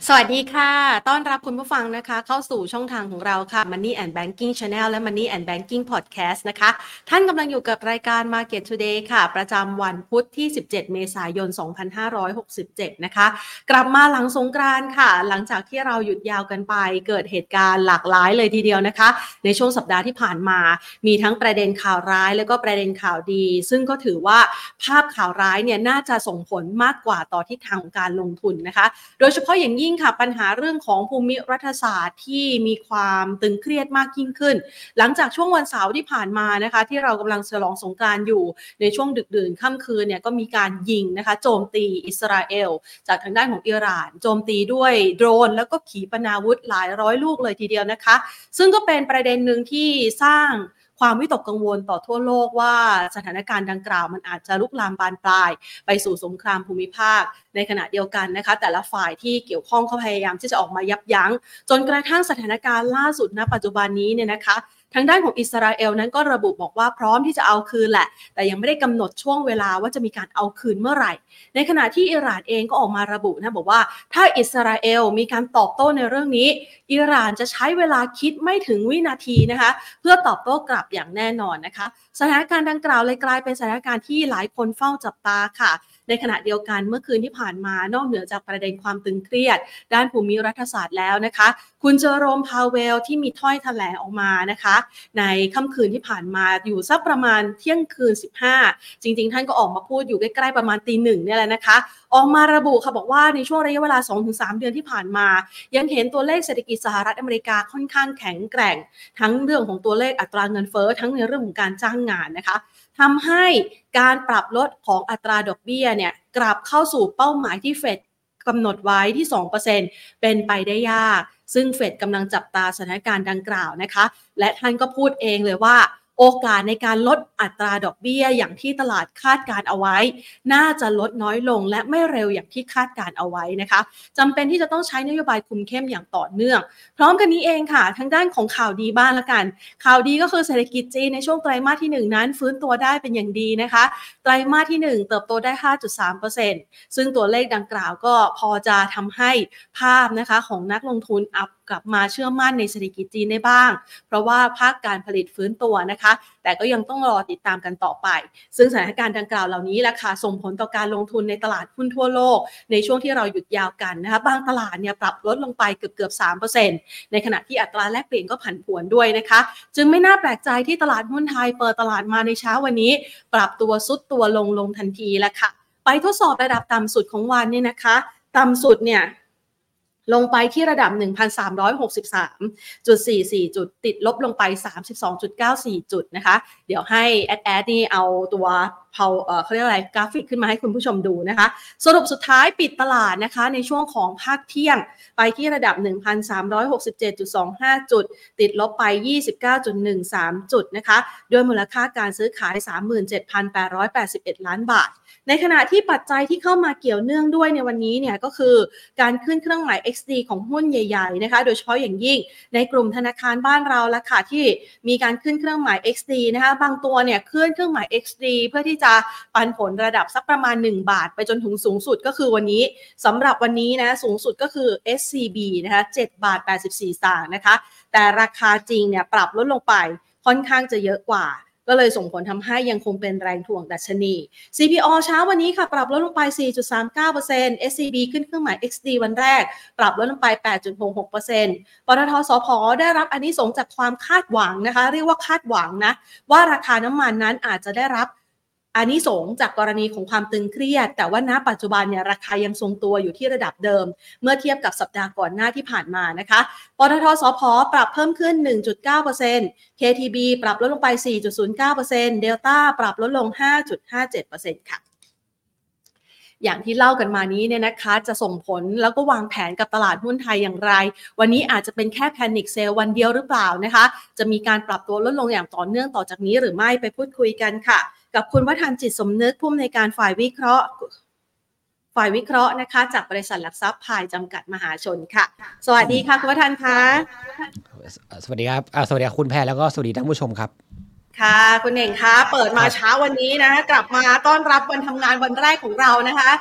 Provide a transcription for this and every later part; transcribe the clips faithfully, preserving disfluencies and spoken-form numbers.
สวัสดีค่ะต้อนรับคุณผู้ฟังนะคะเข้าสู่ช่องทางของเราค่ะ Money and Banking Channel และ Money and Banking Podcast นะคะท่านกำลังอยู่กับรายการ Market Today ค่ะประจำวันพุธที่สิบเจ็ดเมษายนสองพันห้าร้อยหกสิบเจ็ดนะคะกลับมาหลังสงกรานต์ค่ะหลังจากที่เราหยุดยาวกันไปเกิดเหตุการณ์หลากหลายเลยทีเดียวนะคะในช่วงสัปดาห์ที่ผ่านมามีทั้งประเด็นข่าวร้ายแล้วก็ประเด็นข่าวดีซึ่งก็ถือว่าภาพข่าวร้ายเนี่ยน่าจะส่งผลมากกว่าต่อทิศทางของการลงทุนนะคะโดยเฉพาะอย่างยิ่งค่ะปัญหาเรื่องของภูมิรัฐศาสตร์ที่มีความตึงเครียดมากยิ่งขึ้นหลังจากช่วงวันเสาร์ที่ผ่านมานะคะที่เรากำลังฉลองสงกรานต์อยู่ในช่วงดึกดื่นค่ำคืนเนี่ยก็มีการยิงนะคะโจมตีอิสราเอลจากทางด้านของอิหร่านโจมตีด้วยโดรนแล้วก็ขีปนาวุธหลายร้อยลูกเลยทีเดียวนะคะซึ่งก็เป็นประเด็นหนึ่งที่สร้างความวิตกกังวลต่อทั่วโลกว่าสถานการณ์ดังกล่าวมันอาจจะลุกลามบานปลายไปสู่สงครามภูมิภาคในขณะเดียวกันนะคะแต่ละฝ่ายที่เกี่ยวข้องเขาพยายามที่จะออกมายับยั้งจนกระทั่งสถานการณ์ล่าสุดณปัจจุบันนี้เนี่ยนะคะทางด้านของอิสราเอลนั้นก็ระบุบอกว่าพร้อมที่จะเอาคืนแหละแต่ยังไม่ได้กำหนดช่วงเวลาว่าจะมีการเอาคืนเมื่อไหร่ในขณะที่อิหร่านเองก็ออกมาระบุนะบอกว่าถ้าอิสราเอลมีการตอบโต้ในเรื่องนี้อิหร่านจะใช้เวลาคิดไม่ถึงวินาทีนะคะเพื่อตอบโต้กลับอย่างแน่นอนนะคะสถานการณ์ดังกล่าวเลยกลายเป็นสถานการณ์ที่หลายคนเฝ้าจับตาค่ะในขณะเดียวกันเมื่อคืนที่ผ่านมานอกเหนือจากประเด็นความตึงเครียดด้านภูมิรัฐศาสตร์แล้วนะคะคุณเจอโรมพาเวลที่มีถ้อยแถลงออกมานะคะในค่ำคืนที่ผ่านมาอยู่สักประมาณเที่ยงคืนสิบห้าจริงๆท่านก็ออกมาพูดอยู่ใกล้ๆประมาณตีหนึ่งเนี่ยแหละนะคะออกมาระบุค่ะบอกว่าในช่วงระยะเวลา สองถึงสาม เดือนที่ผ่านมายังเห็นตัวเลขเศรษฐกิจสหรัฐอเมริกาค่อนข้างแข็งแกร่งทั้งเรื่องของตัวเลขอัตราเงินเฟ้อทั้งในเรื่องของการจ้างงานนะคะทำให้การปรับลดของอัตราดอกเบี้ยเนี่ยกลับเข้าสู่เป้าหมายที่เฟดกำหนดไว้ที่ สองเปอร์เซ็นต์ เป็นไปได้ยากซึ่งเฟดกำลังจับตาสถานการณ์ดังกล่าวนะคะและท่านก็พูดเองเลยว่าโอกาสในการลดอัตราดอกเบี้ยอย่างที่ตลาดคาดการเอาไว้น่าจะลดน้อยลงและไม่เร็วอย่างที่คาดการเอาไว้นะคะจำเป็นที่จะต้องใช้นโยบายคุมเข้มอย่างต่อเนื่องพร้อมกันนี้เองค่ะทางด้านของข่าวดีบ้างละกันข่าวดีก็คือเศรษฐกิจจีนในช่วงไตรมาสที่หนึ่งนั้นฟื้นตัวได้เป็นอย่างดีนะคะไตรมาสที่หนึ่งเติบโตได้ ห้าจุดสามเปอร์เซ็นต์ ซึ่งตัวเลขดังกล่าวก็พอจะทำให้ภาพนะคะของนักลงทุนอัพกลับมาเชื่อมั่นในเศรษฐกิจจีนได้บ้างเพราะว่าภาคการผลิตฟื้นตัวนะคะแต่ก็ยังต้องรอติดตามกันต่อไปซึ่งสถานการณ์ดังกล่าวเหล่านี้แหละค่ะส่งผลต่อการลงทุนในตลาดหุ้นทั่วโลกในช่วงที่เราหยุดยาวกันนะคะบางตลาดเนี่ยปรับลดลงไปเกือบๆ สามเปอร์เซ็นต์ ในขณะที่อัตราแลกเปลี่ยนก็ผันผวนด้วยนะคะจึงไม่น่าแปลกใจที่ตลาดหุ้นไทยเปิดตลาดมาในเช้าวันนี้ปรับตัวซุดตัวลงลงทันทีแล้วค่ะไปทดสอบระดับต่ำสุดของวันเนี่ยนะคะต่ำสุดเนี่ยลงไปที่ระดับ หนึ่งพันสามร้อยหกสิบสามจุดสี่สี่ จุดติดลบลงไป สามสิบสองจุดเก้าสี่ จุดนะคะเดี๋ยวให้แอดแอดนี่เอาตัวเผาเอ่อเขาเรียกอะไรกราฟิกขึ้นมาให้คุณผู้ชมดูนะคะสรุปสุดท้ายปิดตลาดนะคะในช่วงของภาคเที่ยงไปที่ระดับ หนึ่งพันสามร้อยหกสิบเจ็ดจุดสองห้า จุดติดลบไป ยี่สิบเก้าจุดหนึ่งสาม จุดนะคะด้วยมูลค่าการซื้อขาย สามหมื่นเจ็ดพันแปดร้อยแปดสิบเอ็ด ล้านบาทในขณะที่ปัจจัยที่เข้ามาเกี่ยวเนื่องด้วยในวันนี้เนี่ยก็คือการขึ้นเครื่องหมาย เอ็กซ์ ดี ของหุ้นใหญ่ๆนะคะโดยเฉพาะอย่างยิ่งในกลุ่มธนาคารบ้านเราละค่ะที่มีการขึ้นเครื่องหมาย เอ็กซ์ ดี นะคะบางตัวเนี่ยขึ้นเครื่องหมาย เอ็กซ์ ดี เพื่อที่จะปันผลระดับสักประมาณหนึ่งบาทไปจนถึงสูงสุดก็คือวันนี้สำหรับวันนี้นะสูงสุดก็คือ เอส ซี บี นะคะเจ็ดบาทแปดสิบสี่สตางค์นะคะแต่ราคาจริงเนี่ยปรับลดลงไปค่อนข้างจะเยอะกว่าก็เลยส่งผลทำให้ยังคงเป็นแรงถ่วงดัชนี ซี พี โอ เช้าวันนี้ค่ะปรับลดลงไป สี่จุดสามเก้าเปอร์เซ็นต์ เอส ซี บี ขึ้นเครื่องหมาย เอ็กซ์ ดี วันแรกปรับลดลงไป แปดจุดหกหกเปอร์เซ็นต์ ปตท.สผ.ได้รับอานิสงส์จากความคาดหวังนะคะเรียกว่าคาดหวังนะว่าราคาน้ำมันนั้นอาจจะได้รับอานิสงส์จากกรณีของความตึงเครียดแต่ว่าณปัจจุบันเนี่ยราคายังทรงตัวอยู่ที่ระดับเดิมเมื่อเทียบกับสัปดาห์ก่อนหน้าที่ผ่านมานะคะปตท.สผ.ปรับเพิ่มขึ้น หนึ่งจุดเก้าเปอร์เซ็นต์ เค ที บี ปรับลดลงไป สี่จุดศูนย์เก้าเปอร์เซ็นต์ Delta ปรับลดลง ห้าจุดห้าเจ็ดเปอร์เซ็นต์ ค่ะอย่างที่เล่ากันมานี้เนี่ยนะคะจะส่งผลแล้วก็วางแผนกับตลาดหุ้นไทยอย่างไรวันนี้อาจจะเป็นแค่แพนิคเซลวันเดียวหรือเปล่านะคะจะมีการปรับตัวลดลงอย่างต่อเนื่องต่อจากนี้หรือไม่ไปพูดคุยกันค่ะกับคุณวทันจิตสมนึกผู้อำนวยการฝ่ายวิเคราะห์ฝ่ายวิเคราะห์นะคะจากบริษัทหลักทรัพย์พายจำกัดมหาชนค่ะสวัสดีค่ะคุณวทันคะสวัสดีครับสวัสดีคุณแพรแล้วก็สวัสดีท่านผู้ชมครับค่ะคุณเน่งคะเปิดมาเช้าวันนี้นะกลับมาต้อนรับวันทำงานวันแรกของเรานะคะ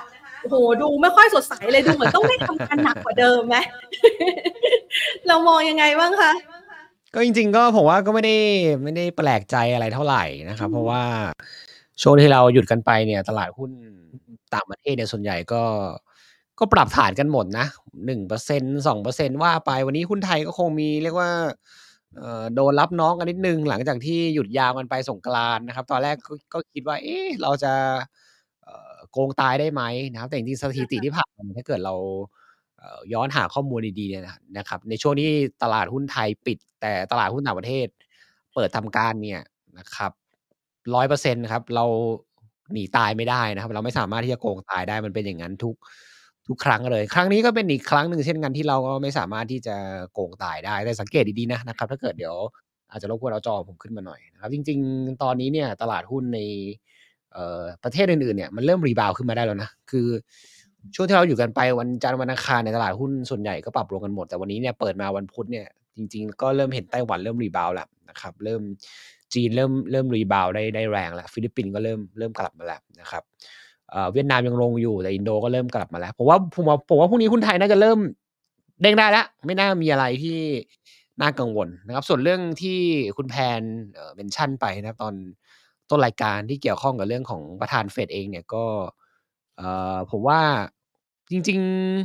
โอ้โหดูไม่ค่อยสดใสเลยดูเหมือนต้องได้ทำงานหนักกว่าเดิมไหม เรามองยังไงบ้างคะก็จริงๆก็ผมว่าก็ไม่ได้ไม่ได้แปลกใจอะไรเท่าไหร่นะครับเพราะว่าช่วงที่เราหยุดกันไปเนี่ยตลาดหุ้นต่างประเทศเนี่ยส่วนใหญ่ก็ก็ปรับฐานกันหมดนะ หนึ่งเปอร์เซ็นต์ สองเปอร์เซ็นต์ ว่าไปวันนี้หุ้นไทยก็คงมีเรียกว่าเอ่อโดนรับน้องกันนิดหนึ่งหลังจากที่หยุดยาวกันไปสงกรานต์นะครับตอนแรกก็ก็คิดว่าเอ๊ะเราจะเอ่อโกงตายได้ไหมนะครับแต่จริงๆสถิติที่ผ่านมาถ้าเกิดเรา เอ่อย้อนหาข้อมูลดีๆเนี่ยนะนะครับในช่วงที่ตลาดหุ้นไทยปิดแต่ตลาดหุ้นต่างประเทศเปิดทำการเนี่ยนะครับหนึ่งร้อยเปอร์เซ็นต์ครับเราหนีตายไม่ได้นะครับเราไม่สามารถที่จะโกงตายได้มันเป็นอย่างนั้นทุกทุกครั้งเลยครั้งนี้ก็เป็นอีกครั้งหนึ่งเช่นกันที่เราก็ไม่สามารถที่จะโกงตายได้แต่สังเกตดีๆนะนะครับถ้าเกิดเดี๋ยวอาจจะรบกวนเอาจอผมขึ้นมาหน่อยนะครับจริงๆตอนนี้เนี่ยตลาดหุ้นใน เอ่อประเทศอื่นๆเนี่ยมันเริ่มรีบาวขึ้นมาได้แล้วนะคือช่วงที่เราอยู่กันไปวันจันทร์วันอังคารเนี่ยตลาดหุ้นส่วนใหญ่ก็ปรับลงกันหมดแต่วันนี้เนี่ยเปิดมาวันพุธเนี่ยจริงๆก็เริ่มเห็นไต้หวันเริ่มรีบาวแล้วนะครับเริ่มจีนเริ่มเริ่มรีบาวได้ได้แรงแล้วฟิลิปปินส์ก็เริ่มเริ่มกลับมาแล้วนะครับเอ่อเวียดนามยังลงอยู่แต่อินโดก็เริ่มกลับมาแล้วผมว่าผมว่าผมว่าพรุ่งนี้หุ้นไทยน่าจะเริ่มเด้งได้แล้วไม่น่ามีอะไรที่น่ากังวลนะครับส่วนเรื่องที่คุณแพนเอ่อเมนชั่นไปนะครับตอน ต้นรายการที่เกี่ยวข้องกับเรื่องของประธานเฟดเองเนี่ยก็เอ่อผมว่าจริง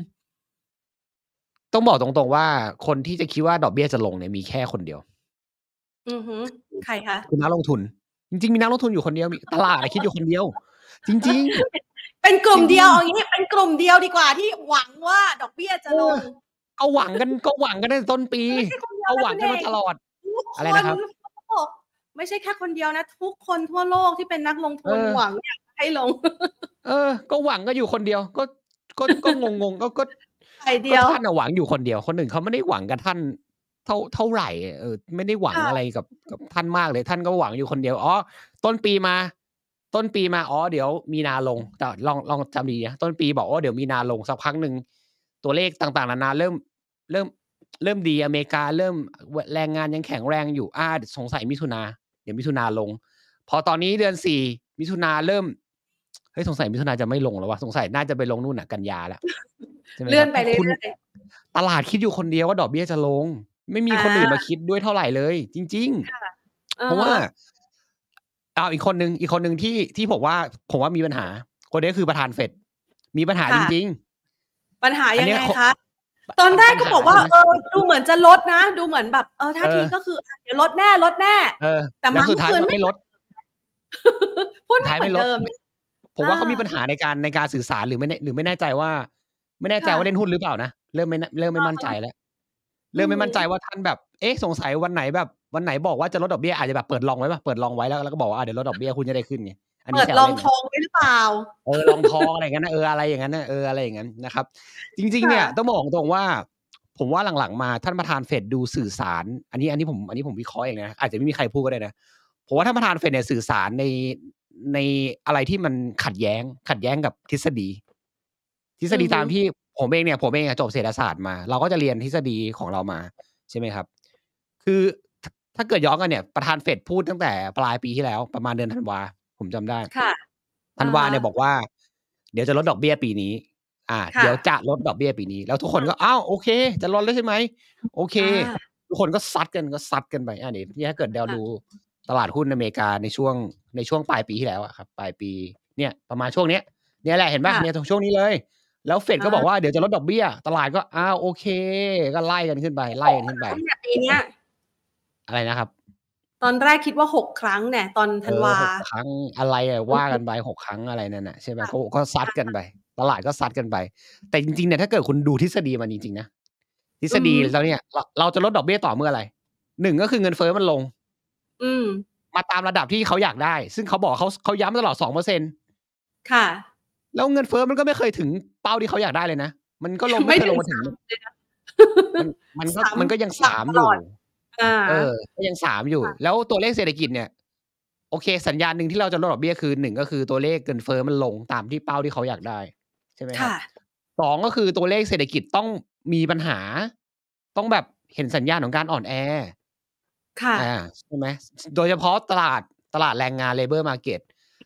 ๆต้องบอกตรงๆว่าคนที่จะคิดว่าดอกเบี้ยจะลงเนี่ยมีแค่คนเดียวอือฮึใครคะคือนักลงทุนจริงๆมีนักลงทุนอยู่คนเดียวมีตลาดอะคิดอยู่คนเดียวจริงเป็นกลุ่มๆจริงเดียวเอางี้เป็นกลุ่มเดียวดีกว่าที่หวังว่าดอกเบี้ยจะๆเออลงก็หวังกันก็หวังกันตั้งแต่ต้นปีไม่ใช่คนเดียวก็หวังกันนะคุณเอกมาตลอดทุกอะไรคนนะครับทั่วโลกไม่ใช่แค่คนเดียวนะทุกคนทั่วโลกที่เป็นนักลงเอทุนอหวังอยากให้ลงเออก็หวังกันอยู่คนเดียวก็ก็ก็งงๆก็ก็ฝ่ายเดียวก็ท่านน่ะหวังอยู่คนเดียวคนอื่นเขาไม่ได้หวังกับท่านเท่าเท่าไรเออไม่ได้หวังอะไรค่ะกับกับท่านมากเลยท่านก็หวังอยู่คนเดียวอ๋อต้นปีมาต้นปีมาอ๋อเดี๋ยวมีนาลงแต่ลองลองจำดีๆนะต้นปีบอกว่าเดี๋ยวมีนาลงสักพักหนึ่งตัวเลขต่างๆนานาเริ่มเริ่มเริ่มดีอเมริกาเริ่มวแรงงานยังแข็งแรงอยู่อาสงสัยมิถุนาเดี๋ยวมิถุนาลงพอตอนนี้เดือนสี่มิถุนาเริ่มเฮ้ยสงสัยมิถุนาจะไม่ลงแล้วว่ะสงสัยน่าจะไปลงนู่นน่ะกันยาแล้วใช่ไหมครับเลื่อนไปเคุณรื่อยตลาดคิดอยู่คนเดียวว่าดอกเบี้ยจะลงไม่ๆอามีคนอื่นมาคิดด้วยเท่าไรเลยจริงค่ะๆเพราะว่าอะฮะอ้าวอีกคนหนึ่งอีกคนหนึ่งที่ที่ผมว่าผมว่ามีปัญหาคนนี้คือประธานเฟดมีปัญหาจริงค่ะปัญหาๆอันเนี้ยคยังไงคะตอนปัญปัญแรกก็บอกหาเลยนะว่าเออดูเหมือนจะลดนะดูเหมือนแบบเออเอท่าทีอก็คืออะเดี๋ยวลดแน่ลดแน่เออแต่แล้วสุดท้ายมาเมื่อคืนไม่ก็ไม่ลดพูดสุดไม่เหมือนท้ายไม่ลดมเดิมนะผมอาว่าเขามีปัญหาในการในการสื่อสารหรือไม่แน่หรือไม่แน่ใจว่าไม่แน่ใจค่ะว่าเล่นหุ้นหรือเปล่านะเริ่มไม่นเริ่มไม่มั่นใจแล้วอืเริ่มไม่อฮึมั่นใจว่าท่านแบบเอ๊ะสงสัยวันไหนแบบวันไหนบอกว่าจะลดดอกเบี้ยอาจจะแบบเปิดลองไว้เปล่าเปิดลองไว้แล้วแล้วก็บอกว่าอาเดี๋ยวลดดอกเบี้ยหุ้นจะได้ขึ้นไงอันนี้เปิดลองแซวเล่นนะทองไว้หรือเปล่าเออลองทองอะไรอย่างงั้นนะเอออะไรอย่างงั้นน่ะเอออะไรอย่างงั้นนะครับจริงๆเนี่ยต้องค่ะบอกตรงๆว่าผมว่าหลังๆมาท่านประธานเฟดดูสื่อสารอันนี้อันนี้ผมอันนี้ผมวิเคราะห์เองนะอาจจะไม่มีใครพูดก็ได้นะผมว่าท่านประธานเฟดเนี่ยสื่อสารในในอะไรที่มันขัดแย้งขัดแย้งกับทฤษฎีทฤษอือฮึฎีตามที่ผมเองเนี่ยผมเองอะจบเศรษฐศาสตร์มาเราก็จะเรียนทฤษฎีของเรามาใช่ไหมครับคือถถ้าเกิดย้อนกันเนี่ยประธานเฟดพูดตั้งแต่ปลายปีที่แล้วประมาณเดือนธันวาผมจำได้ค่ะธันวาอะฮะเนี่ยบอกว่าเดี๋ยวจะลดดอกเบี้ยปีนี้อ่าค่ะเดี๋ยวจะลดดอกเบี้ยปีนี้แล้วทุกคนก็อ้าวโอเคจะลดแล้วใช่ไหมโอเคอาทุกคนก็ซัดกันก็ซัดกันไปอานี่นี่ถ้าเกิดเราดูค่ะตลาดหุ้นอเมริกาในช่วงในช่วงปลายปีที่แล้วอะครับปลายปีเนี่ยประมาณช่วงเนี้ยเนี่ยแหละเห็นเปล่าค่ะเนี่ยตรงช่วงนี้เลยแล้วเฟดก็บอกอาว่าเดี๋ยวจะลดดอกเบี้ยตลาดก็อ้าวโอเคก็ไล่กันขึ้นไปไล่หกกันขึ้นไปครั้งเนี่ยปีเนี้ยอะไรนะครับตอนแรกคิดว่าหกครั้งแน่ตอนเออธันวาหกครั้งอะไรอะอือฮึว่ากันไปหกครั้งอะไรนั่นน่ะใช่ไหมค่ะก็ก็ซัดกันไปตลาดก็ซัดกันไปแต่จริงๆเนี่ยถ้าเกิดคุณดูทฤษฎีมันจริงๆนะทฤษฎีอือฮึแล้วเนี่ยเราเราจะลดดอกเบี้ยต่อเมื่อไรหนึ่งก็คือเงินเฟ้อมันลงอืมมาตามระดับที่เขาอยากได้ซึ่งเขาบอกเขาเขาย้ำตลอดสองเปอร์เซ็นต์ค่ะแล้วเงินเฟ้อมันก็ไม่เคยถึงเป้าที่เขาอยากได้เลยนะมันก็ลงไม่ไม่เคยถึงลงมาถึงสามเลยนะมันมันก็สามมันก็ยังต่ำสามอยู่ตลอดอาเออก็ยังสามอยู่ค่ะแล้วตัวเลขเศรษฐกิจเนี่ย โอเคสัญญาณหนึ่งที่เราจะลดดอกเบี้ยคือหนึ่งก็คือตัวเลขเงินเฟ้อมันลงตามที่เป้าที่เขาอยากได้ใช่ไหมครับค่ะสองก็คือตัวเลขเศรษฐกิจต้องมีปัญหาต้องแบบเห็นสัญญาณของการอ่อนแอค่ะอาใช่ไหมโดยเฉพาะตลาดตลาดแรงงาน Labor Market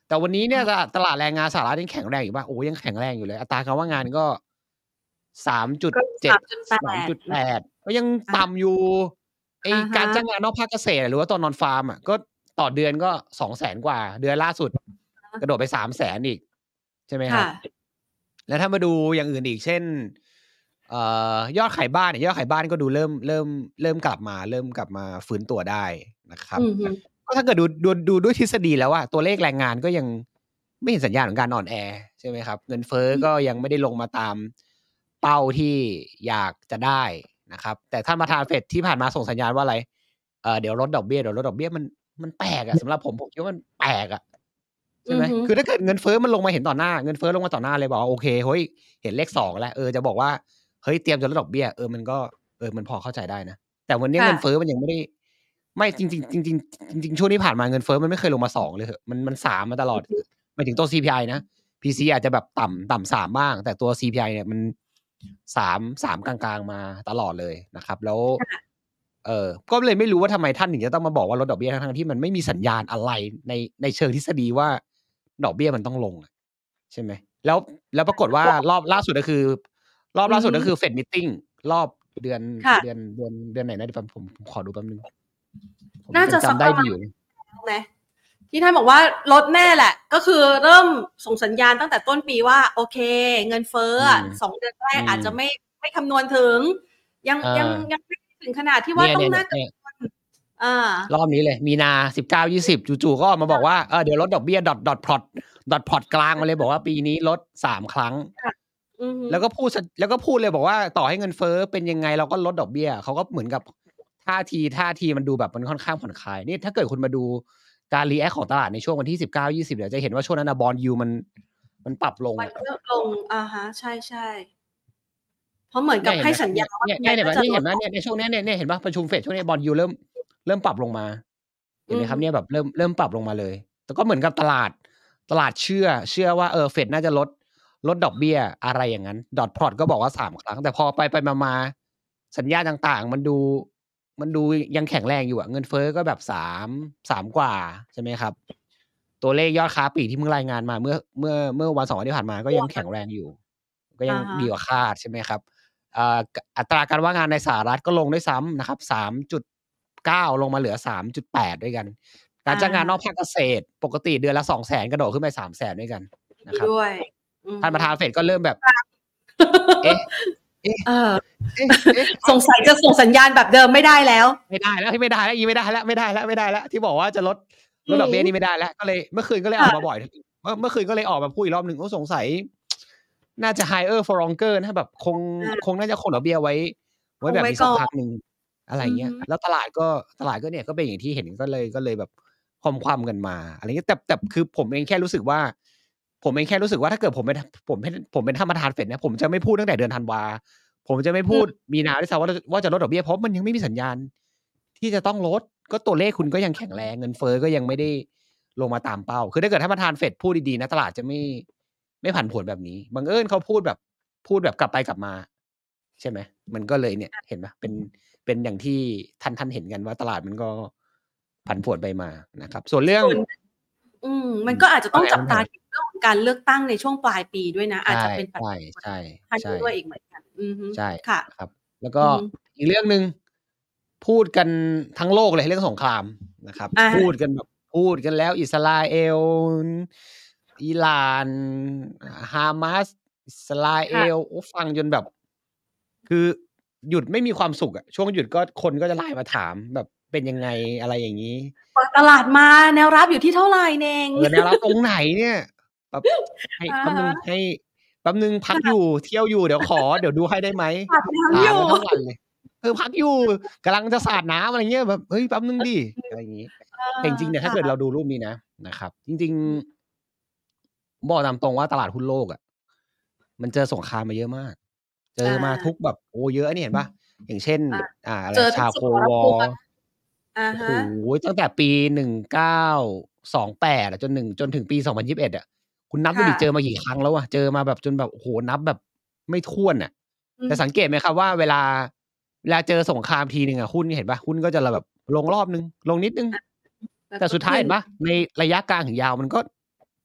แต่วันนี้เนี่ยตลาดตลาดแรงงานสหรัฐยังแข็งแรงอยู่ป่ะโอ้ยังแข็งแรงอยู่เลยอัตราการว่างงานก็สามจุดก็เจ็ดสามสามจุจุดดแปแปดดก็ยังอ่าต่ำอยู่ไอ้อ่าฮะการจ้างงานนอกภาคเกษตรหรือว่าตัวนอนฟาร์มอ่ะก็ต่อเดือนก็ สองแสน กว่าเดือนล่าสุดกระโดดไป สามแสน อีกใช่ไหมครับค่ะแล้วถ้ามาดูอย่างอื่นอีกเช่นเอ่อยอดขายบ้านเนี่ยยอดขายบ้านก็ดูเริ่มเริ่มเริ่มกลับมาเริ่มกลับมาฟื้นตัวได้นะครับอือฮึก็ถ้าเกิดดูดูดูด้วยทฤษฎีแล้วอะตัวเลขแรงงานก็ยังไม่เห็นสัญญาณของการอ่อนแอใช่ไหมครับเงินเฟ้อก็ยังไม่ได้ลงมาตามเป้าที่อยากจะได้นะครับแต่ท่านประธานเฟดที่ผ่านมาส่งสัญญาณว่าอะไรเออเดี๋ยวลดดอกเบี้ยเดี๋ยวลดดอกเบี้ยมันมันแปลกอะสำหรับผมผมคิดว่ามันแปลกอะใช่ไหมอือฮึคือถ้าเกิดเงินเฟ้อมันลงมาเห็นต่อหน้าเงินเฟ้อลงมาต่อหน้าเลยบอกว่าโอเคเฮ้ยเห็นเลขสองแล้วเออจะบอกว่าเฮ้ยเตรียมจะลดดอกเบี้ยเออมันก็เออมันพอเข้าใจได้นะแต่วันนี้ค่ะเงินเฟ้อมันยังไม่ได้ไม่จริงๆจริงๆจริงๆช่วงที่ผ่านมาเงินเฟ้อมันไม่เคยลงมาสองเลยเหอะมันมันสามมาตลอดหมายถึงตัว ซี พี ไอ นะ พี ซี อาจจะแบบต่ำต่ำสามบ้างแต่ตัว ซี พี ไอ เนี่ยมันสามสามกลางๆมาตลอดเลยนะครับแล้วเออก็เลยไม่รู้ว่าทำไมท่านถึงจะต้องมาบอกว่าลดดอกเบี้ยทั้งๆที่มันไม่มีสัญญาณอะไรในในเชิงทฤษฎีว่าดอกเบี้ยมันต้องลงใช่ไหมแล้วแล้วปรากฏว่ารอบล่าสุดก็คือ รอบล่าสุดก็คือเฟดมิทติ้งรอบเดือนค่ะเดือนเดือนเดือนไหนนะเดี๋ยวผมผมผมขอดูแป๊บนึงผมน่าจะจำได้สักประมาณดีอยู่ไหมที่ท่านบอกว่าลดแน่แหละ ก็คือเริ่มส่งสัญญาณตั้งแต่ต้นปีว่า โอเค เงินเฟ้ออะอืมสองเดือนแรกอืมอาจจะไม่ไม่คำนวณถึง ยังเออยังยังไม่ถึงขนาดที่ว่าเนี่ยต้องเนี่ยน่ากังเนี่ยวลอ่ารอบนี้เลยมีนาสิบเก้า ยี่สิบจู่ๆก็ออกมาบอกว่าเออเดี๋ยวลดดอกเบี้ยดอทดอทพลอตดอทพลอตกลางมาเลยบอกว่าปีนี้ลดสามครั้งอือฮึแล้วก็พูดซะแล้วก็พูดเลยบอกว่าต่อให้เงินเฟ้อเป็นยังไงเราก็ลดดอกเบี้ยเขาก็เหมือนกับท่าทีท่าทีมันดูแบบมันค่อนข้างผ่อนคลายนี่ถ้าเกิดคุณมาดูการรีแอคของตลาดในช่วงวันที่สิบเก้า ยี่สิบเดี๋ยวจะเห็นว่าช่วงนั้นนะบอนด์ยิลด์มันมันปรับลงมันอะเริ่มลงอ่าฮะใช่ๆเพราะเหมือนกับให้สัญญาณว่าเนี่ยยังเนี่ยไงเนี่ยก็เห็นจะไหมลดเนี่ยเนี่ยในช่วงเนี้ยเนี่ยเนี่ยเห็นป่ะประชุมเฟดช่วงนี้บอนด์ยิลด์เริ่มเริ่มปรับลงมาเห็นไหมครับอือฮึเนี่ยแบบเริ่มเริ่มปรับลงมาเลยแต่ก็เหมือนกับตลาดตลาดเชื่อเชื่อว่าเออเฟดน่าจะลดลดดอกเบี้ยอะไรอย่างนั้นดอทพลอตก็บอกว่าสามครั้งแต่พอไปไปมามาสัญญาณต่างๆ มันดูมันดูยังแข็งแรงอยู่อะเงินเฟ้อก็แบบสามสามกว่าใช่ไหมครับ ตัวเลขยอดค้าปลีกที่เพิ่งรายงานมาเมื่อเมื่อเมื่อวันสองวันที่ผ่านมาก็ยังแข็งแรงอยู่ ก็ยังอ่าฮะดีกว่าคาดใช่ไหมครับอ่าอัตราการว่างงานในสหรัฐก็ลงด้วยซ้ำนะครับ สามจุดเก้า ลงมาเหลือ สามจุดแปด ด้วยกัน การจ้างงานนอกภาคเกษตรปกติเดือนละ สองแสน กระโดดขึ้นไป สามแสน ด้วยกันนะครับด้วยอือฮึท่านประธานเฟดก็เริ่มแบบ เอ๊ะ เอ๊ะเออเอ๊ะเอ๊ะสงสัยจะส่งสัญญาณแบบเดิมไม่ได้แล้วไม่ได้แล้วไม่ได้แล้วอีไม่ได้แล้วไม่ได้แล้วไม่ได้แล้วที่บอกว่าจะลดลดดอกเบี้ยนี่ไม่ได้แล้วก็เลยเมื่อคืนก็เลยออกมาบ่อยเมื่อเมื่อคืนก็เลยออกมาพูดอีกรอบหนึ่งโอ้สงสัย น่าจะ higher for longer นะแบบคงอ่าคงน่าจะคงดอกเบี้ยไว้ไว้แบบคงไว้นี้สักก่อนพักหนึ่งอะไรเงี้ยอือฮึแล้วตลาดก็ตลาดก็เนี่ยก็เป็นอย่างที่เห็นก็เลยก็เลยแบบความๆกันมาอะไรเงี้ยแต่แต่คือผมเองแค่รู้สึกว่า ผมเองแค่รู้สึกว่าถ้าเกิดผมเป็นผมเป็นผมเป็นท่านประธานเฟดเนี่ยผมจะไม่พูดตั้งแต่เดือนธันวาผมจะไม่พูดมีนาด้วยซ้ำว่าว่าจะลดดอกเบี้ยเพราะมันยังไม่มีสัญญาณ ที่จะต้องลดก็ตัวเลขคุณก็ยังแข็งแรงเงินเฟ้อก็ยังไม่ได้ลงมาตามเป้าคือถ้าเกิดท่านประธานเฟดพูดดีๆนะตลาดจะไม่ไม่ผันผวนแบบนี้บังเอิญเขาพูดแบบพูดแบบกลับไปกลับมา ใช่ไหมมันก็เลยเนี่ยเห็นไหมเป็นเป็นอย่างที่ท่านท่านเห็นกันว่าตลาดมันก็ผันผวนไปมานะครับ ส่วนเรื่องส่วนอืมมันก็อาจจะต้องว่าไงจับตาว่าไงถึงเรื่องของการเลือกตั้งในช่วงปลายปีด้วยนะ อาจจะเป็นปัจใช่จัยใช่ท่านใช่ด้วยอีกเหมือนกัน อือฮึใช่ค่ะครับ แล้วก็อือฮึอีกเรื่องหนึ่งพูดกันทั้งโลกเลยเรื่องสงครามนะครับอ่าพูดกันแบบพูดกันแล้วอิสราเอลอิหร่านฮามาสอิสราเอลโอ้ฟังจนแบบ คือหยุดไม่มีความสุขอะช่วงหยุดก็คนก็จะไลน์มาถามแบบเป็นยังไงอะไรอย่างนี้เปิดตลาดมาแนวรับอยู่ที่เท่าไหร่เน่งเออแนวรับตรงไหนเนี่ยแบบให้อ่าแป๊บนึงฮะให้แป๊บนึงพักอยู่เที่ยวอยู่เดี๋ยวขอเดี๋ยวดูให้ได้ไหมอาบน้ำถาอมยู่กันทั้งวันเลยเออพักอยู่กำลังจะสาดน้ำอะไรเงี้ยแบบเฮ้ยแป๊บนึงดิอะไรอย่างงี้เออแต่จริงๆเนี่ยถ้าค่ะเกิดเราดูรูปนี้นะนะครับ จริงๆบอกตามตรงว่าตลาดหุ้นโลกอะมันเจอสงครามมาเยอะมาก เจอมาอ่าทุกแบบโอ้เยอะนี่เห็นป่ะอย่างเช่นอ่าอ่าอะไรเจอทุกชาสโคมรวอภูมิร์อะโอ้ฮะโฮตั้งแต่ปีหนึ่งเก้าสองแปดอะจนหนึ่งจนถึงปีสองพันยี่สิบเอ็ดอะคุณนับดูค่ะดิเจอมากี่ครั้งแล้วอะเจอมาแบบจนแบบโอ้โฮนับแบบไม่ถ้วนน่ะอืแต่มสังเกตไหมครับว่าเวลาเวลาเจอสงครามทีหนึ่งอะหุ้นเห็นป่ะหุ้นก็จะแบบลงรอบนึงลงนิดนึงแล้วแต่ก็สุดท้ายขึ้เห็นนป่ะในระยะกลางถึงยาวมันก็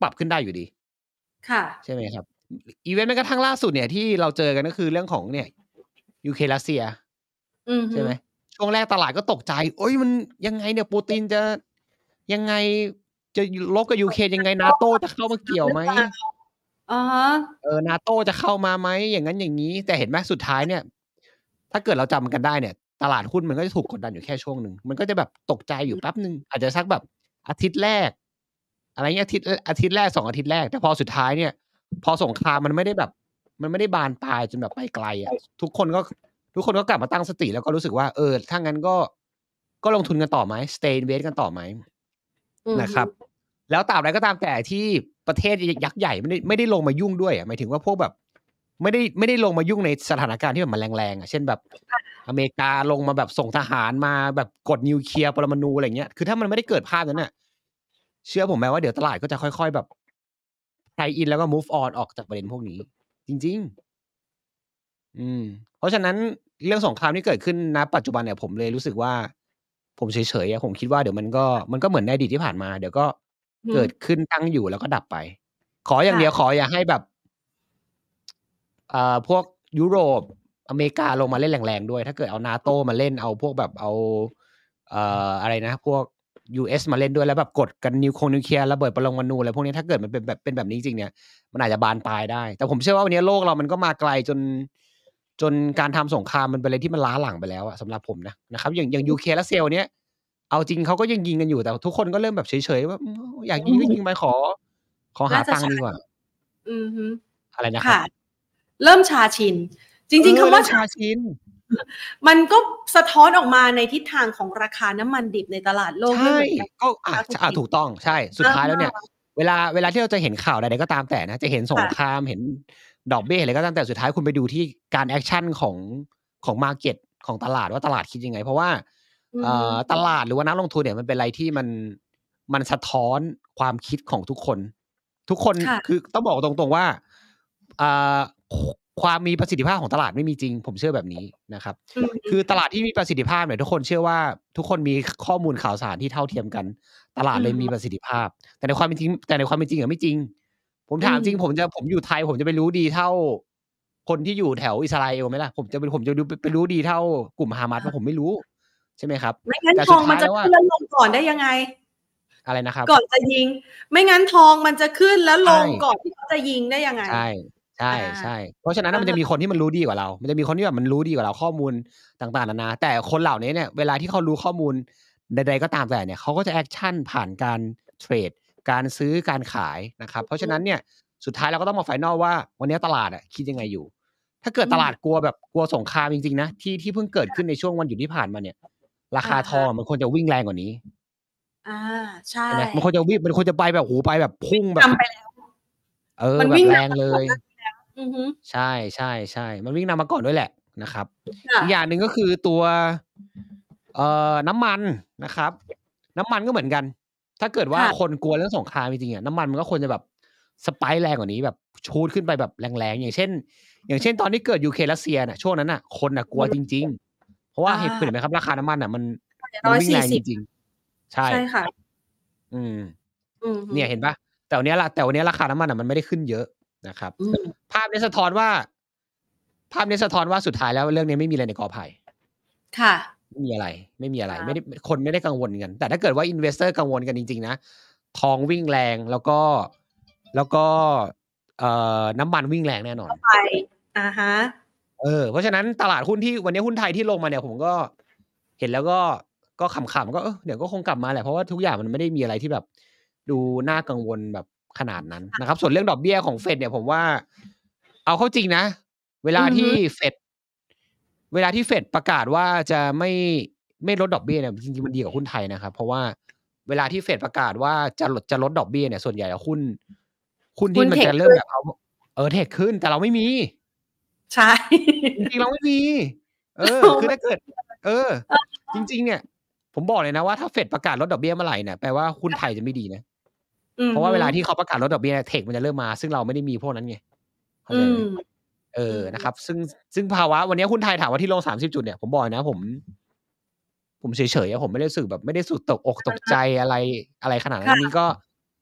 ปรับขึ้นได้อยู่ดีค่ะใช่ไหมครับอีเวนต์แม้กระทั่งล่าสุดเนี่ยที่เราเจอกันก็คือเรื่องของเนี่ยยูเครัสเซียอือฮึใช่ไหมช่วงแรกตลาดก็ตกใจโอ๊ยมันยังไงเนี่ยปูตินจะยังไงจะลบกับยูเครนยังไงนาโตจะเข้ามาเกี่ยวไหมอะฮะเออ NATO จะเข้ามาไหมอย่างนั้นอย่างนี้แต่เห็นไหมสุดท้ายเนี่ยถ้าเกิดเราจำกันได้เนี่ยตลาดหุ้นมันก็จะถูกกดดันอยู่แค่ช่วงหนึ่งมันก็จะแบบตกใจอยู่แป๊บหนึ่งอาจจะสักแบบอาทิตย์แรกอะไรเงี้ยอาทิตย์อาทิตย์แรกสองอาทิตย์แรกแต่พอสุดท้ายเนี่ยพอสงครามมันไม่ได้แบบมันไม่ได้บานปลายจนแบบไปไกลอะทุกคนก็ทุกคนก็กลับมาตั้งสติแล้วก็รู้สึกว่าเออถ้างั้นก็ก็ลงทุนกันต่อไหม stay invest กันต่อไหมนะครับ แล้วตราบใดก็ตามแต่ที่ประเทศยักษ์ใหญ่ไม่ได้ไม่ได้ลงมายุ่งด้วยหมายถึงว่าพวกแบบไม่ได้ไม่ได้ลงมายุ่งในสถานการณ์ที่แบบมันแรงๆอ่ะเช่นแบบอเมริกาลงมาแบบส่งทหารมาแบบกดนิวเคลียร์ปรมาณูอะไรเงี้ยคือถ้ามันไม่ได้เกิดภาพนั้นน่ะเชื่อผมไหมว่าเดี๋ยวตลาดก็จะค่อยๆแบบไทยอินแล้วก็ move on ออกจากประเด็นพวกนี้จริงๆอืมเพราะฉะนั้นเรื่องสงครามที่เกิดขึ้นณปัจจุบันเนี่ยผมเลยรู้สึกว่าผมเฉยๆอะผมคิดว่าเดี๋ยวมันก็มันก็เหมือนในอดีตที่ผ่านมาเดี๋ยวก็เกิดขึ้นตั้งอยู่แล้วก็ดับไปขออย่างเดียวขออย่าให้แบบเอ่อพวกยุโรปอเมริกาลงมาเล่นแรงๆด้วยถ้าเกิดเอา NATO มาเล่นเอาพวกแบบเอาเอ่ออะไรนะพวก ยู เอส มาเล่นด้วยแล้วแบบกดกันนิวคงนิวเคลียร์ระเบิดปรมาณูอะไรพวกนี้ถ้าเกิดมันเป็นแบบเป็นแบบนี้จริงๆเนี่ยมันอาจจะบานปลายได้แต่ผมเชื่อว่าวันนี้โลกเรามันก็มาไกลจนจนการทำสงครามมันเป็นอะไรที่มันล้าหลังไปแล้วอะสำหรับผมนะนะครับอย่างอย่างยูเครนและเซลเนี้ยเอาจริงเขาก็ยังยิงกันอยู่แต่ทุกคนก็เริ่มแบบเฉยๆว่าอยากยิงก็ยิงไปขอขอหาตังค์ดีกว่าอือฮึอะไรนะครับค่ะเริ่มชาชินจริงๆคำว่าชาชินมันก็สะท้อนออกมาในทิศทางของราคาน้ำมันดิบในตลาดโลกด้วยเหมือนกันก็อ่ะถูกต้องใช่สุดท้ายแล้วเนี่ยเวลาเวลาที่เราจะเห็นข่าวใดๆก็ตามแต่นะจะเห็นสงครามเห็นดอกเบี้ยอะไรก็ตามแต่สุดท้ายคุณไปดูที่การแอคชั่นของของมาร์เก็ตของตลาดว่าตลาดคิดยังไงเพราะว่าเอ่อตลาดหรือว่านักลงทุนเนี่ยมันเป็นอะไรที่มันมันสะท้อนความคิดของทุกคนทุกคนคือต้องบอกตรงๆว่าอ่าความมีประสิทธิภาพของตลาดไม่มีจริงผมเชื่อแบบนี้นะครับคือตลาดที่มีประสิทธิภาพเนี่ยทุกคนเชื่อว่าทุกคนมีข้อมูลข่าวสารที่เท่าเทียมกันตลาดเลยมีประสิทธิภาพแต่ในความเป็นจริงแต่ในความเป็นจริงอะไม่จริงผมถามจริงผมจะผมอยู่ไทยผมจะไปรู้ดีเท่าคนที่อยู่แถวอิสราเอลไหมล่ะผมจะเป็นผมจะดูไปรู้ดีเท่ากลุ่มฮามาสว่าผมไม่รู้ใช่ไหมครับไม่งั้นทองมันจะขึ้นแล้วลงก่อนได้ยังไงอะไรนะครับก่อนจะยิงไม่งั้นทองมันจะขึ้นแล้วลงก่อนที่เขาจะยิงได้ยังไงใช่ใช่ใช่เพราะฉะนั้นมันจะมีคนที่มันรู้ดีกว่าเรามันจะมีคนที่แบบมันรู้ดีกว่าเราข้อมูลต่างๆนานาแต่คนเหล่านี้เนี่ยเวลาที่เขารู้ข้อมูลใดๆก็ตามแต่เนี่ยเขาก็จะแอคชั่นผ่านการเทรดการซื้อการขายนะครับเพราะฉะนั้นเนี่ยสุดท้ายเราก็ต้องมาไฟนอลว่าวันนี้ตลาดอ่ะคิดยังไงอยู่ถ้าเกิดตลาดกลัวแบบกลัวสงครามจริงๆนะที่ที่เพิ่งเกิดขึ้นในช่วงวันหยุดที่ผ่านมาเนี่ยราคาทองมันควรจะวิ่งแรงกว่านี้อ่าใช่ใช่ไหมมันควรจะวิ่งมันควรจะไปแบบโหไปแบบพุ่งแบบเออแบบแรงเลยใช่ใช่ใช่มันวิ่งนำมาก่อนด้วยแหละนะครับอีกอย่างหนึ่งก็คือตัวเอ่อน้ำมันนะครับน้ำมันก็เหมือนกันถ้าเกิดว่าคนกลัวเรื่องสงครามจริงๆอ่ะน้ำมันมันก็ควรจะแบบสไปค์แรงกว่านี้แบบชูดขึ้นไปแบบแรงๆอย่างเช่นอย่างเช่นตอนที่เกิดยูเครนรัสเซียน่ะช่วงนั้นน่ะคนน่ะกลัวจริงๆเพราะว่าเห็นเห็นไหมครับราคาน้ำมันน่ะมันมันวิ่งแรงจริงๆใช่ใช่ค่ะอืมเนี่ยเห็นป่ะแต่วันนี้ละแต่วันนี้ราคาน้ำมันน่ะมันไม่ได้ขึ้นเยอะนะครับภาพนี้สะท้อนว่าภาพนี้สะท้อนว่าสุดท้ายแล้วเรื่องนี้ไม่มีอะไรในกอไผ่ค่ะไม่มีอะไรไม่มีอะไรไม่ได้คนไม่ได้กังวลกันแต่ถ้าเกิดว่าอินเวสเตอร์กังวลกันจริงๆนะทองวิ่งแรงแล้วก็แล้วก็เอ่อน้ำมันวิ่งแรงแน่นอนไปอ่าฮะเออเพราะฉะนั้นตลาดหุ้นที่วันนี้หุ้นไทยที่ลงมาเนี่ยผมก็เห็นแล้วก็ก็ขำๆก็เออเดี๋ยวก็คงกลับมาแหละเพราะว่าทุกอย่างมันไม่ได้มีอะไรที่แบบดูน่ากังวลแบบขนาดนั้นนะครับส่วนเรื่องดอกเบี้ยของเฟดเนี่ยผมว่าเอาเข้าจริงนะเวลาที่เฟดเวลาที่เฟดประกาศว่าจะไม่ไม่ลดดอกเบี้ยเนี่ยจริงๆมันดีกับหุ้นไทยนะครับเพราะว่าเวลาที่เฟดประกาศว่าจะลดจะลดดอกเบี้ยเนี่ยส่วนใหญ่แล้วหุ้นหุ้นที่มันจะเริ่มแบบเอาเออเทคขึ้นแต่เราไม่มีใช่จริงๆเราไม่มีเออคือถ้าเกิดเออจริงๆเนี่ยผมบอกเลยนะว่าถ้าเฟดประกาศลดดอกเบี้ยเมื่อไหร่เนี่ยแปลว่าหุ้นไทยจะไม่ดีนะเพราะว่าเวลาที่เขาประกาศลดดอกเบี้ยเทคมันจะเริ่มมาซึ่งเราไม่ได้มีพวกนั้นไงเข้าใจไหมเออนะครับซึ่งซึ่งภาวะวันนี้หุ้นไทยถามว่าที่ลงสามสิบจุดเนี่ยผมบอกนะผมผมเฉยๆผมไม่ได้รู้สึกแบบไม่ได้สุดตกอกตกใจอะไรอะไรขนาดนั้นนี่ก็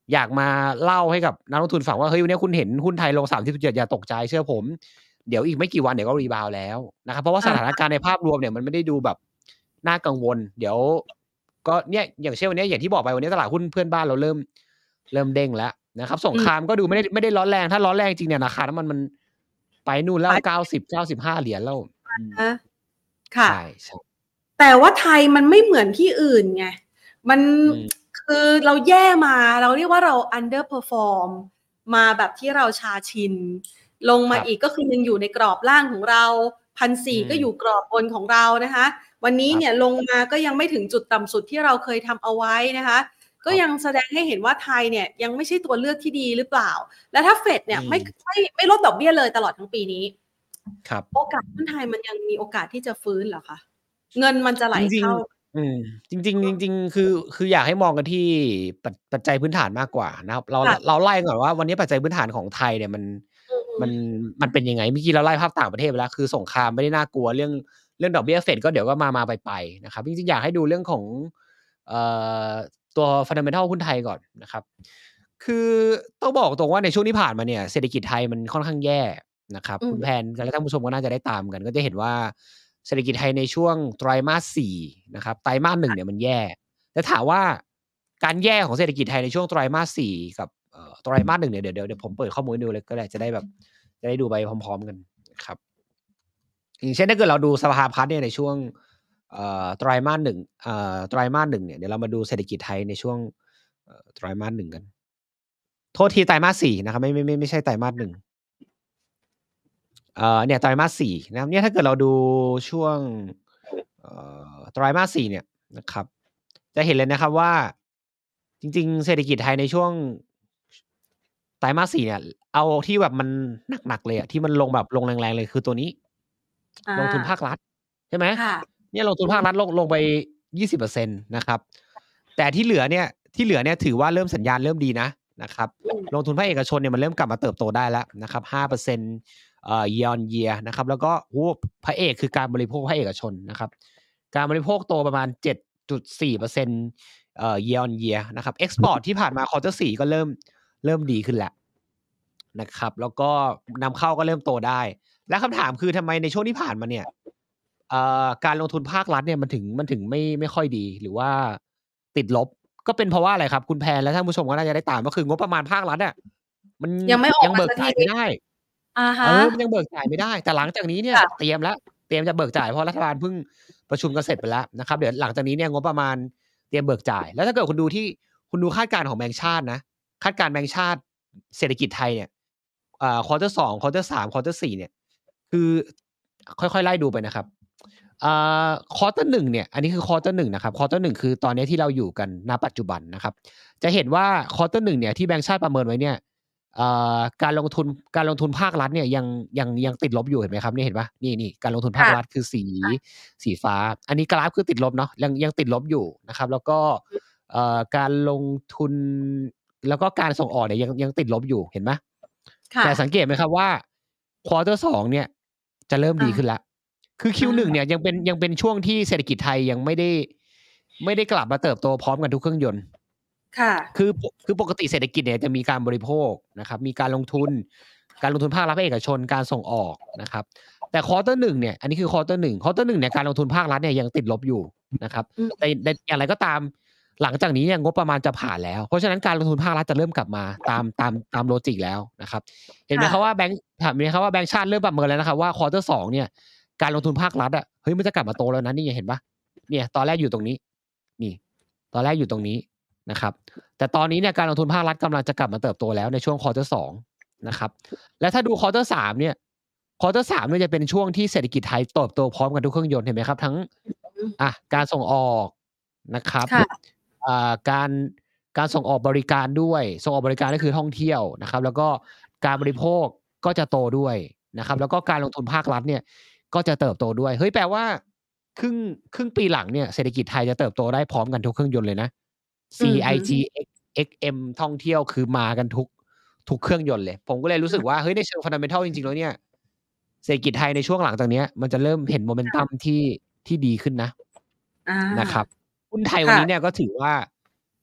อยากมาเล่าให้กับนักลงทุนฟังว่าเฮ้ยวันนี้คุณเห็นหุ้นไทยลง สามสิบจุดเจ็ด อย่าตกใจเชื่อผมเดี๋ยวอีกไม่กี่วันเดี๋ยวก็รีบาวด์แล้วนะครับเพราะว่าสถานการณ์ในภาพรวมเนี่ยมันไม่ได้ดูแบบน่ากังวลเดี๋ยวก็เนี่ยอย่างเช่นวันนี้อย่างที่บอกไปวันนี้ตลาดหุ้นเพื่อนบ้านเราเริ่มเริ่มเด้งแล้วนะครับสงครามก็ดูไม่ได้ไม่ได้ร้อนแรงถ้าร้อนแรงจริงเนี่ยราคาน้ำมันมันไปนู่นแล้วเก้าสิบ เก้าสิบห้าเหรียญแล้วค่ะใช่ใช่แต่ว่าไทยมันไม่เหมือนที่อื่นไงมันคือเราแย่มาเราเรียกว่าเรา underperform มาแบบที่เราชาชินลงมาอีกก็คือยังอยู่ในกรอบล่างของเรา หนึ่งพันสี่ร้อย ก็อยู่กรอบบนของเรานะคะวันนี้เนี่ยลงมาก็ยังไม่ถึงจุดต่ำสุดที่เราเคยทำเอาไว้นะคะก็ยังแสดงให้เห็นว่าไทยเนี่ยยังไม่ใช่ตัวเลือกที่ดีหรือเปล่าและถ้าเฟดเนี่ยไม่ไม่ไม่ลดดอกเบี้ยเลยตลอดทั้งปีนี้ครับโอกาสหุ้นไทยมันยังมีโอกาสที่จะฟื้นเหรอคะเงินมันจะไหลเข้าอืมจริงๆจริงๆคือคืออยากให้มองกันที่ปัจจัยพื้นฐานมากกว่านะครับเราเราไล่ก่อนว่าวันนี้ปัจจัยพื้นฐานของไทยเนี่ยมันมันมันเป็นยังไงเมื่อกี้เราไล่ภาพต่างประเทศไปแล้วคือสงครามไม่ได้น่ากลัวเรื่องเรื่องดอกเบี้ยเฟดก็เดี๋ยวก็มามาไปไปนะครับจริงๆอยากให้ดูเรื่องของเอ่อตัว fundamental หุ้นไทยก่อนนะครับคือต้องบอกตรงว่าในช่วงที่ผ่านมาเนี่ยเศรษฐกิจไทยมันค่อนข้างแย่นะครับคุณแพนและท่านผู้ชมก็น่าจะได้ตามกันก็จะเห็นว่าเศรษฐกิจไทยในช่วงไตรมาสสี่นะครับไตรมาสหนึ่งเนี่ยมันแย่แต่ถามว่าการแย่ของเศรษฐกิจไทยในช่วงไตรมาสสี่กับไตรมาสหนึ่งเนี่ยเดี๋ยวเดี๋ยวผมเปิดข้อมูลดูเลยก็ได้จะได้แบบจะได้ดูไปพร้อมๆกันนะครับอย่างเช่นถ้าเกิดเราดูสภาพัฒน์เนี่ยในช่วงไตรมาสหนึ่งไตรมาสหนึ่งเนี่ยเดี๋ยวเรามาดูเศรษฐกิจไทยในช่วงไตรมาสหนึ่งกันโทษทีไตรมาสสี่นะครับไม่ไม่ไม่ไม่ใช่ไตรมาสหนึ่งเอ่อเนี่ยไตรมาสสี่นะครับเนี่ยถ้าเกิดเราดูช่วงเอ่อไตรมาสสี่เนี่ยนะครับจะเห็นเลยนะครับว่าจริงๆเศรษฐกิจไทยในช่วงไตรมาสสี่เนี่ยเอาที่แบบมันหนักๆเลยอ่ะที่มันลงแบบลงแรงๆเลยคือตัวนี้ลงทุนภาครัฐใช่ไหมเนี่ยลงทุนภาครัฐลงลงไป ยี่สิบเปอร์เซ็นต์ นะครับแต่ที่เหลือเนี่ยที่เหลือเนี่ยถือว่าเริ่มสัญญาณเริ่มดีนะนะครับลงทุนภาคเอกชนเนี่ยมันเริ่มกลับมาเติบโตได้แล้วนะครับ ห้าเปอร์เซ็นต์ เอ่อ year on year นะครับแล้วก็โอ้พระเอกคือการบริโภคภาคเอกชนนะครับการบริโภคโตประมาณ เจ็ดจุดสี่เปอร์เซ็นต์ เอ่อ year on year นะครับ export ที่ผ่านมา quarter สี่ก็เริ่มเริ่มดีขึ้นแล้วนะครับแล้วก็นำเข้าก็เริ่มโตได้และคำถามคือทำไมในช่วงที่ผ่านมาเนี่ยการลงทุนภาครัฐเนี่ยมันถึงมันถึงไม่ไม่ค่อยดีหรือว่าติดลบก็เป็นเพราะว่าอะไรครับคุณแพนและท่านผู้ชมก็น่าจะได้ตามก็คืองบประมาณภาครัฐอ่ะมันยังไม่ออกยังเบิกจ่ายไม่ได้เออมันยังเบิกจ่ายไม่ได้แต่หลังจากนี้เนี่ยเตรียมแล้วเตรียมจะเบิกจ่ายเพราะรัฐบาลเพิ่งประชุมกันเสร็จไปแล้วนะครับเดี๋ยวหลังจากนี้เนี่ยงบประมาณเตรียมเบิกจ่ายแล้วถ้าเกิดคุณดูที่คุณดูคาดการณ์ของแบงก์ชาตินะคาดการณ์แบงก์ชาติเศรษฐกิจไทยเนี่ยอ่าควอเตอร์สองควอเตอร์สามควอเตอร์สี่เนี่ยคือค่อยๆไล่ดูไปนะครับอ่าควอเตอร์หนึ่งเนี่ยอันนี้คือควอเตอร์หนึ่งนะครับควอเตอร์หนึ่งคือตอนนี้ที่เราอยู่กันณปัจจุบันนะครับจะเห็นว่าควอเตอร์หนึ่งเนี่ยที่แบงก์ชาติประเมินไว้เนี่ยการลงทุนการลงทุนภาครัฐเนี่ยยังยังยังติดลบอยู่เห็นไหมครับนี่เห็นปะนี่นี่การลงทุนภาครัฐคือสีสีฟ้าอันนี้กราฟคือติดลบเนาะยังยังติดลบอยู่นะครับแล้วก็การลงทุนแล้วก็การส่งออกเนี่ยยังยังติดลบอยู่เห็นไหมแต่สังเกตไหมครับว่าควอเตอร์สองเนี่ยจะเริ่มดีขึ้นแล้วคือ คิว หนึ่งเนี่ยยังเป็นยังเป็นช่วงที่เศรษฐกิจไทยยังไม่ได้ไม่ได้กลับมาเติบโตพร้อมกันทุกเครื่องยนต์ค่ะคือคือปกติเศรษฐกิจเนี่ยจะมีการบริโภคนะครับมีการลงทุนการลงทุนภาครัฐภาคเอกชนการส่งออกนะครับแต่ควอเตอร์หนึ่งเนี่ยอันนี้คือควอเตอร์หนึ่งควอเตอร์หนึ่งเนี่ยการลงทุนภาครัฐเนี่ยยังติดลบอยู่นะครับแต่อย่างไรก็ตามหลังจากนี้เนี่ยงบประมาณจะผ่านแล้วเพราะฉะนั้นการลงทุนภาครัฐจะเริ่มกลับมาตามตามตามโลจิกแล้วนะครับเห็นไหมครับว่าแบงค์ถามไหมครับว่าแบงค์ชาติเริ่มประเมินแล้วนะครับว่าควอเตอร์สองเนี่ยการลงทุนภาครัฐอ่ะเฮ้ยมันจะกลับมาโตแล้วนะนี่เห็นปะเนี่ยตอนแรกอยู่ตรงนี้นี่ตอนแรกอยู่ตรงนี้นะครับแต่ตอนนี้เนี่ยการลงทุนภาครัฐกำลังจะกลับมาเติบโตแล้วในช่วงควอเตอร์สองนะครับและถ้าดูควอเตอร์สามเนี่ยควอเตอร์สามเนี่ยจะเป็นช่วงที่เศรษฐกิจไทยเติบโตพร้อมกันทุกเครื่องยนต์เห็นไหมครับทั้งอ่ะการส่งออกนะครับอ่าการการส่งออกบริการด้วยส่งออกบริการก็คือท่องเที่ยวนะครับแล้วก็การบริโภคก็จะโตด้วยนะครับแล้วก็การลงทุนภาครัฐเนี่ยก็จะเติบโตด้วยเฮ้ยแปลว่าครึ่งครึ่งปีหลังเนี่ยเศรษฐกิจไทยจะเติบโตได้พร้อมกันทุกเครื่องยนต์เลยนะ ซี ไอ จี เอ็กซ์ เอ็ม ท่องเที่ยวคือมากันทุกทุกเครื่องยนต์เลยผมก็เลยรู้สึกว่าเฮ้ยในเชิง fundamental จริงๆแล้วเนี่ยเศรษฐกิจไทยในช่วงหลังจากนี้มันจะเริ่มเห็นโมเมนตัมที่ที่ดีขึ้นนะนะครับหุ้นไทยวันนี้เนี่ยก็ถือว่า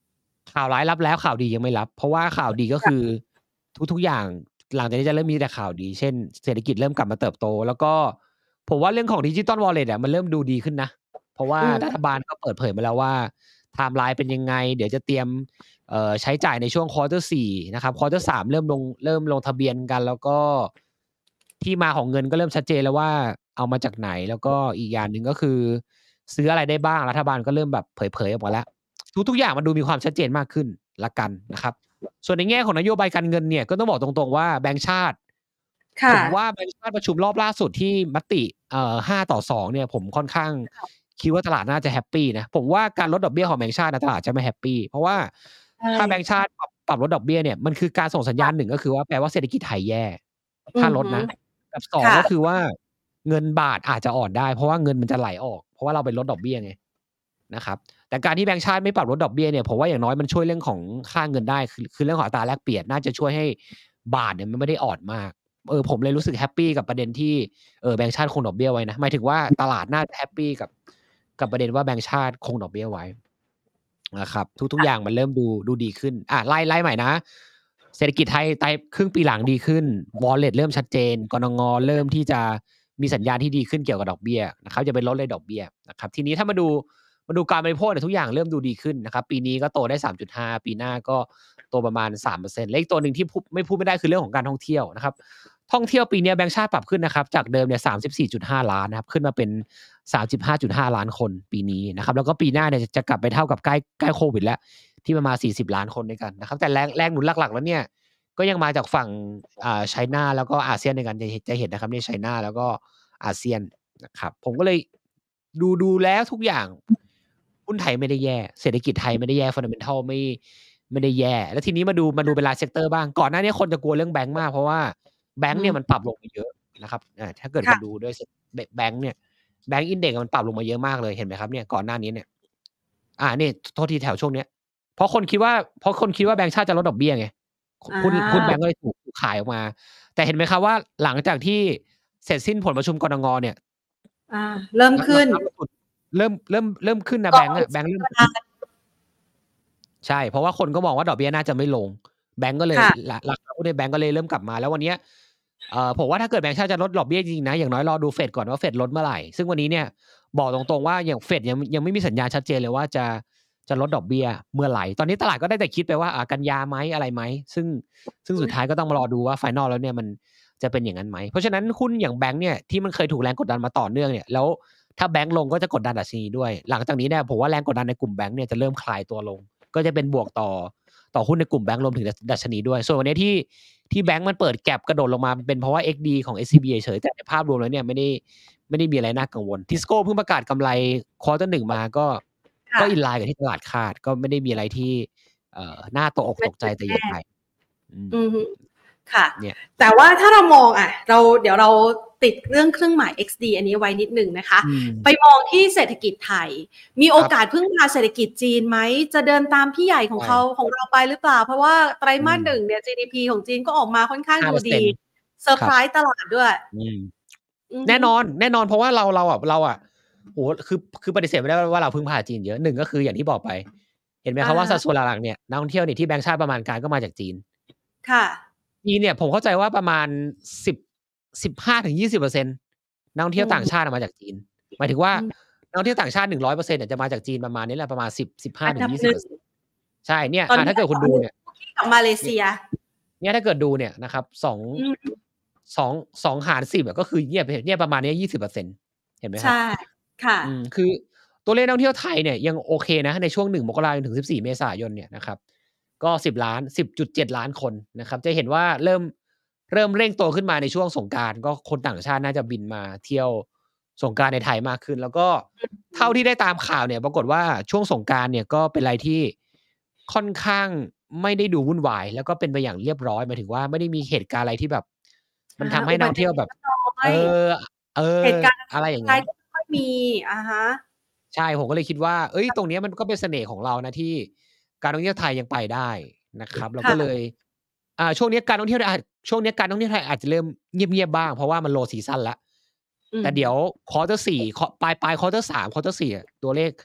ข่าวร้ายรับแล้วข่าวดียังไม่รับ เพราะว่าข่าวดีก็คือทุกๆอย่างหลังจากนี้จะเริ่มมีแต่ข่าวดี เช่นเศรษฐกิจเริ่มกลับมาเติบโต แล้วก็ผมว่าเรื่องของ Digital Wallet อะมันเริ่มดูดีขึ้นนะ เพราะว่าอืรัฐมบาลก็เปิดเผยมาแล้วว่าไทม์ไลน์เป็นยังไง เดี๋ยวจะเตรียมเอ่อใช้จ่ายในช่วง Quarter สี่นะครับ Quarter สามเริ่มลงเริ่มลงทะเบียนกัน แล้วก็ที่มาของเงินก็เริ่มชัดเจนแล้วว่าเอามาจากไหน แล้วก็อีกอย่างหนึ่งก็คือซื้ออะไรได้บ้าง รัฐบาลก็เริ่มแบบเผยๆออกมาแล้ว ทุกๆอย่างมันดูมีความชัดเจนมากขึ้นละกันนะครับ ส่วนในแง่ของนโยบายการเงินเนี่ยก็ต้องบอกตรงๆว่าแบงก์ชาติค่ะผมว่าแบงก์ชาติประชุมรอบล่าสุดที่มติเอ่อห้าต่อสองเนี่ยผมค่อนข้างคิดว่าตลาดน่าจะแฮปปีนะ ผมว่าการลดดอกเบี้ยของแบงก์ชาตินะตลาดจะไม่แฮปปี เพราะว่าใช่ถ้าแบงก์ชาติปรับปรับลดดอกเบี้ยเนี่ยมันคือการส่งสัญญาณหนึ่งก็คือว่าแปลว่าเศรษฐกิจไทยแย่อืถ้าอลดฮึนะ กับ สองค่ะก็คือว่าเงินบาทอาจจะอ่อนได้ เพราะว่าเงินมันจะไหลออก เพราะว่าเราไปลดดอกเบี้ยไงนะครับ แต่การที่แบงก์ชาติไม่ปรับลดดอกเบี้ยเนี่ยผมว่าอย่างน้อยมันช่วยเรื่องของค่าเงินได้ คือคือเรื่องของอัตราแลกเปลี่ยนน่าจะช่วยให้บาทเนี่ยมันไม่ได้อ่อนมาก เออผมเลยรู้สึกแฮปปีกับประเด็นที่เอ่อแบงก์ชาติคงดอกเบี้ยไว้นะ หมายถึงว่าตลาดน่าจะแฮปปีกับกับประเด็นว่าแบงก์ชาติคงดอกเบี้ยไว้นะครับ ทุกๆอย่างมันเริ่มดูดูดีขึ้นอ่าไล่ไล่ใหม่นะเศรษฐกิจไทยไตรครึ่งปีหลังดีขึ้น Wallet เริ่มชัดเจนกนง.เริ่มที่จะมีสัญญาณที่ดีขึ้นเกี่ยวกับดอกเบี้ยนะครับอย่าไปลดเลยดอกเบี้ยนะครับทีนี้ถ้ามาดูมาดูการบริโภคเนี่ยทุกอย่างเริ่มดูดีขึ้นนะครับปีนี้ก็โตได้ สามจุดห้า ปีหน้าก็โตประมาณ สามเปอร์เซ็นต์ และอีกตัวหนึ่งที่พูดไม่พูดไม่ได้คือเรื่องของการท่องเที่ยวนะครับท่องเที่ยวปีนี้แบงก์ชาติปรับขึ้นนะครับจากเดิมเนี่ย สามสิบสี่จุดห้า ล้านนะครับขึ้นมาเป็น สามสิบห้าจุดห้า ล้านคนปีนี้นะครับแล้วก็ปีหน้าเนี่ยจะกลับไปเท่ากับใกล้ใกล้โควิดแล้วที่ประมาณสี่สิบล้านคนด้วยกันนะครับแต่แรงแรงหนุนหลักๆแล้วเนี่ยก็ยังมาจากฝั่งอ่าไชน่าแล้วก็อาเซียนในกันจะจะเห็นนะครับในไชน่าแล้วก็อาเซียนนะครับผมก็เลยดูดูแล้วทุกอย่างหุ้นไทยไม่ได้แย่เศรษฐกิจไทยไม่ได้แย่ fundamental ไม่ไม่ได้แย่แล้วทีนี้มาดูมาดูเป็นรายเซกเตอร์บ้างก่อนหน้านี้คนจะกลัวเรื่องแบงก์มากเพราะว่าแบงก์เนี่ยมันปรับลงมาเยอะนะครับอ่าถ้าเกิดมาดูด้วยแบงก์เนี่ยแบงก์อินเด็กซ์มันปรับลงมาเยอะมากเลยเห็นไหมครับเนี่ยก่อนหน้านี้เนี่ยอ่านี่โทษทีแถวช่วงเนี้ยเพราะคนคิดว่าเพราะคนคิดว่าแบงก์ชาติจะลดดอกเบี้ยไงหุ้นหุ้นแบงก์ก็เลยถูกขายออกมาแต่เห็นไหมครับว่าหลังจากที่เสร็จสิ้นผลประชุมกนง.เนี่ยอ่าเริ่มขึ้นเริ่มเริ่มเริ่มขึ้นนะแบงก์อะแบงก์เริ่มใช่เพราะว่าคนก็มองว่าดอกเบี้ยน่าจะไม่ลงแบงก์ก็เลยราคาหุ้นในแบงก์ก็เลยเริ่มกลับมาแล้ววันนี้เอ่อผมว่าถ้าเกิดแบงก์ชาติจะลดดอกเบี้ยจริงๆนะอย่างน้อยรอดูเฟดก่อนว่าเฟดลดเมื่อไหร่ซึ่งวันนี้เนี่ยบอกตรงๆว่าอย่างเฟดยังยังไม่มีสัญญาณชัดเจนเลยว่าจะจะลดดอกเบี้ยเมื่อไหร่ตอนนี้ตลาดก็ได้แต่คิดไปว่าอ่ากันยาไหมอะไรไหมซึ่งซึ่งสุดท้ายก็ต้องมารอดูว่าไฟนอลแล้วเนี่ยมันจะเป็นอย่างนั้นไหมเพราะฉะนั้นหุ้นอย่างแบงก์เนี่ยที่มันเคยถูกแรงกดดันมาต่อเนื่องเนี่ยแล้วถ้าแบงก์ลงก็จะกดดันดัชนีด้วยหลังจากนี้เนี่ยผมว่าแรงกดดันในกลุ่มแบงก์เนี่ยจะเริ่มคลายตัวลงก็จะเป็นบวกต่อต่อหุ้นในกลุ่มแบงก์รวมถึงดัชนีด้วยส่วนวันนี้ที่ที่แบงก์มันเปิดแก็ปกระโดดลงมาเป็นเพราะว่า เอ็กซ์ ดี ของ เอส ซี บี เฉยๆแต่ในภาพรวมแล้วเนี่ยไม่ได้ไม่ได้มีอะไรน่ากังวล Tisco เพิ่งประกาศกำไรควอเตอร์หนึ่งมาก็ก็อินไลน์กับที่ตลาดคาดก็ไม่ได้มีอะไรที่เอ่อน่าตกอกตกใจแต่อย่างใดอืมค่ะเนี่ยแต่ว่าถ้าเรามองอ่ะเราเดี๋ยวเราติดเรื่องเครื่องหมาย เอ็กซ์ ดี อันนี้ไว้นิดนึงนะคะไปมองที่เศรษฐกิจไทยมีโอกาสพึ่งพาเศรษฐกิจจีนไหมจะเดินตามพี่ใหญ่ของเขาของเราไปหรือเปล่าเพราะว่าไตรมาสหนึ่งเนี่ย จี ดี พี ของจีนก็ออกมาค่อนข้างดูดีเซอร์ไพรส์ตลาดด้วยแน่นอนแน่นอนเพราะว่าเราเราอ่ะเราอ่ะโหคือคือปฏิเสธไม่ได้ว่าเราพึ่งพาจีนเยอะหนึ่งก็คืออย่างที่บอกไปเห็นไหมครับว่าสัดส่วนหลักๆเนี่ยนักท่องเที่ยวเนี่ยที่แบงก์ชาติประมาณการก็มาจากจีนค่ะจีนเนี่ยผมเข้าใจว่าประมาณสิบ สิบห้าถึงยี่สิบเปอร์เซ็นต์ นักท่องเที่ยวต่างชาติมาจากจีนหมายถึงว่านักท่องเที่ยวต่างชาติ หนึ่งร้อยเปอร์เซ็นต์ เนี่ยจะมาจากจีนประมาณนี้แหละประมาณสิบ สิบห้าถึงยี่สิบเปอร์เซ็นต์ ใช่เนี่ยถ้าเกิดคุณดูเนี่ยกับมาเลเซียเนี่ยถ้าเกิดดูเนี่ยนะครับสองสองสองหารสิบก็คือเนี่ยเนี่ยประมาณนี้ ยี่สิบเปอร์เซ็นต์ เห็นไหมครับใช่ค่ะอืมคือตัวเลขนักท่องเที่ยวไทยเนี่ยยังโอเคนะในช่วงหนึ่งมกราคมถึงสิบสี่เมษายนเนี่ยนะครับก็สิบล้าน สิบจุดเจ็ด ล้านคนนะครับจะเห็นว่าเริ่มเริ่มเร่งโตขึ้นมาในช่วงสงกรานต์ก็คนต่างชาติน่าจะบินมาเที่ยวสงกรานต์ในไทยมากขึ้นแล้วก็เท่าที่ได้ตามข่าวเนี่ยปรากฏว่าช่วงสงกรานต์เนี่ยก็เป็นอะไรที่ค่อนข้างไม่ได้ดูวุ่นวายแล้วก็เป็นไปอย่างเรียบร้อยหมายถึงว่าไม่ได้มีเหตุการณ์อะไรที่แบบมันทำให้นักท่องเที่ยวแบบเออเออเหตุการณ์อะไรอย่างเงี้ยไม่มีอ่าฮะใช่ผมก็เลยคิดว่าเอ้ยตรงนี้มันก็เป็นเสน่ห์ของเรานะที่การท่องเที่ยวไทยยังไปได้นะครับเราก็เลยอ่าช่วงนี้การท่องเที่ยวช่วงนี้การท่องเที่ยวไทยอาจจะเริ่มเงียบๆบ้างเพราะว่ามันโลซีซั่นแล้วแต่เดี๋ยวควอเตอร์สี่ปลายปลายควอเตอร์สามควอเตอร์สี่ตัวเลข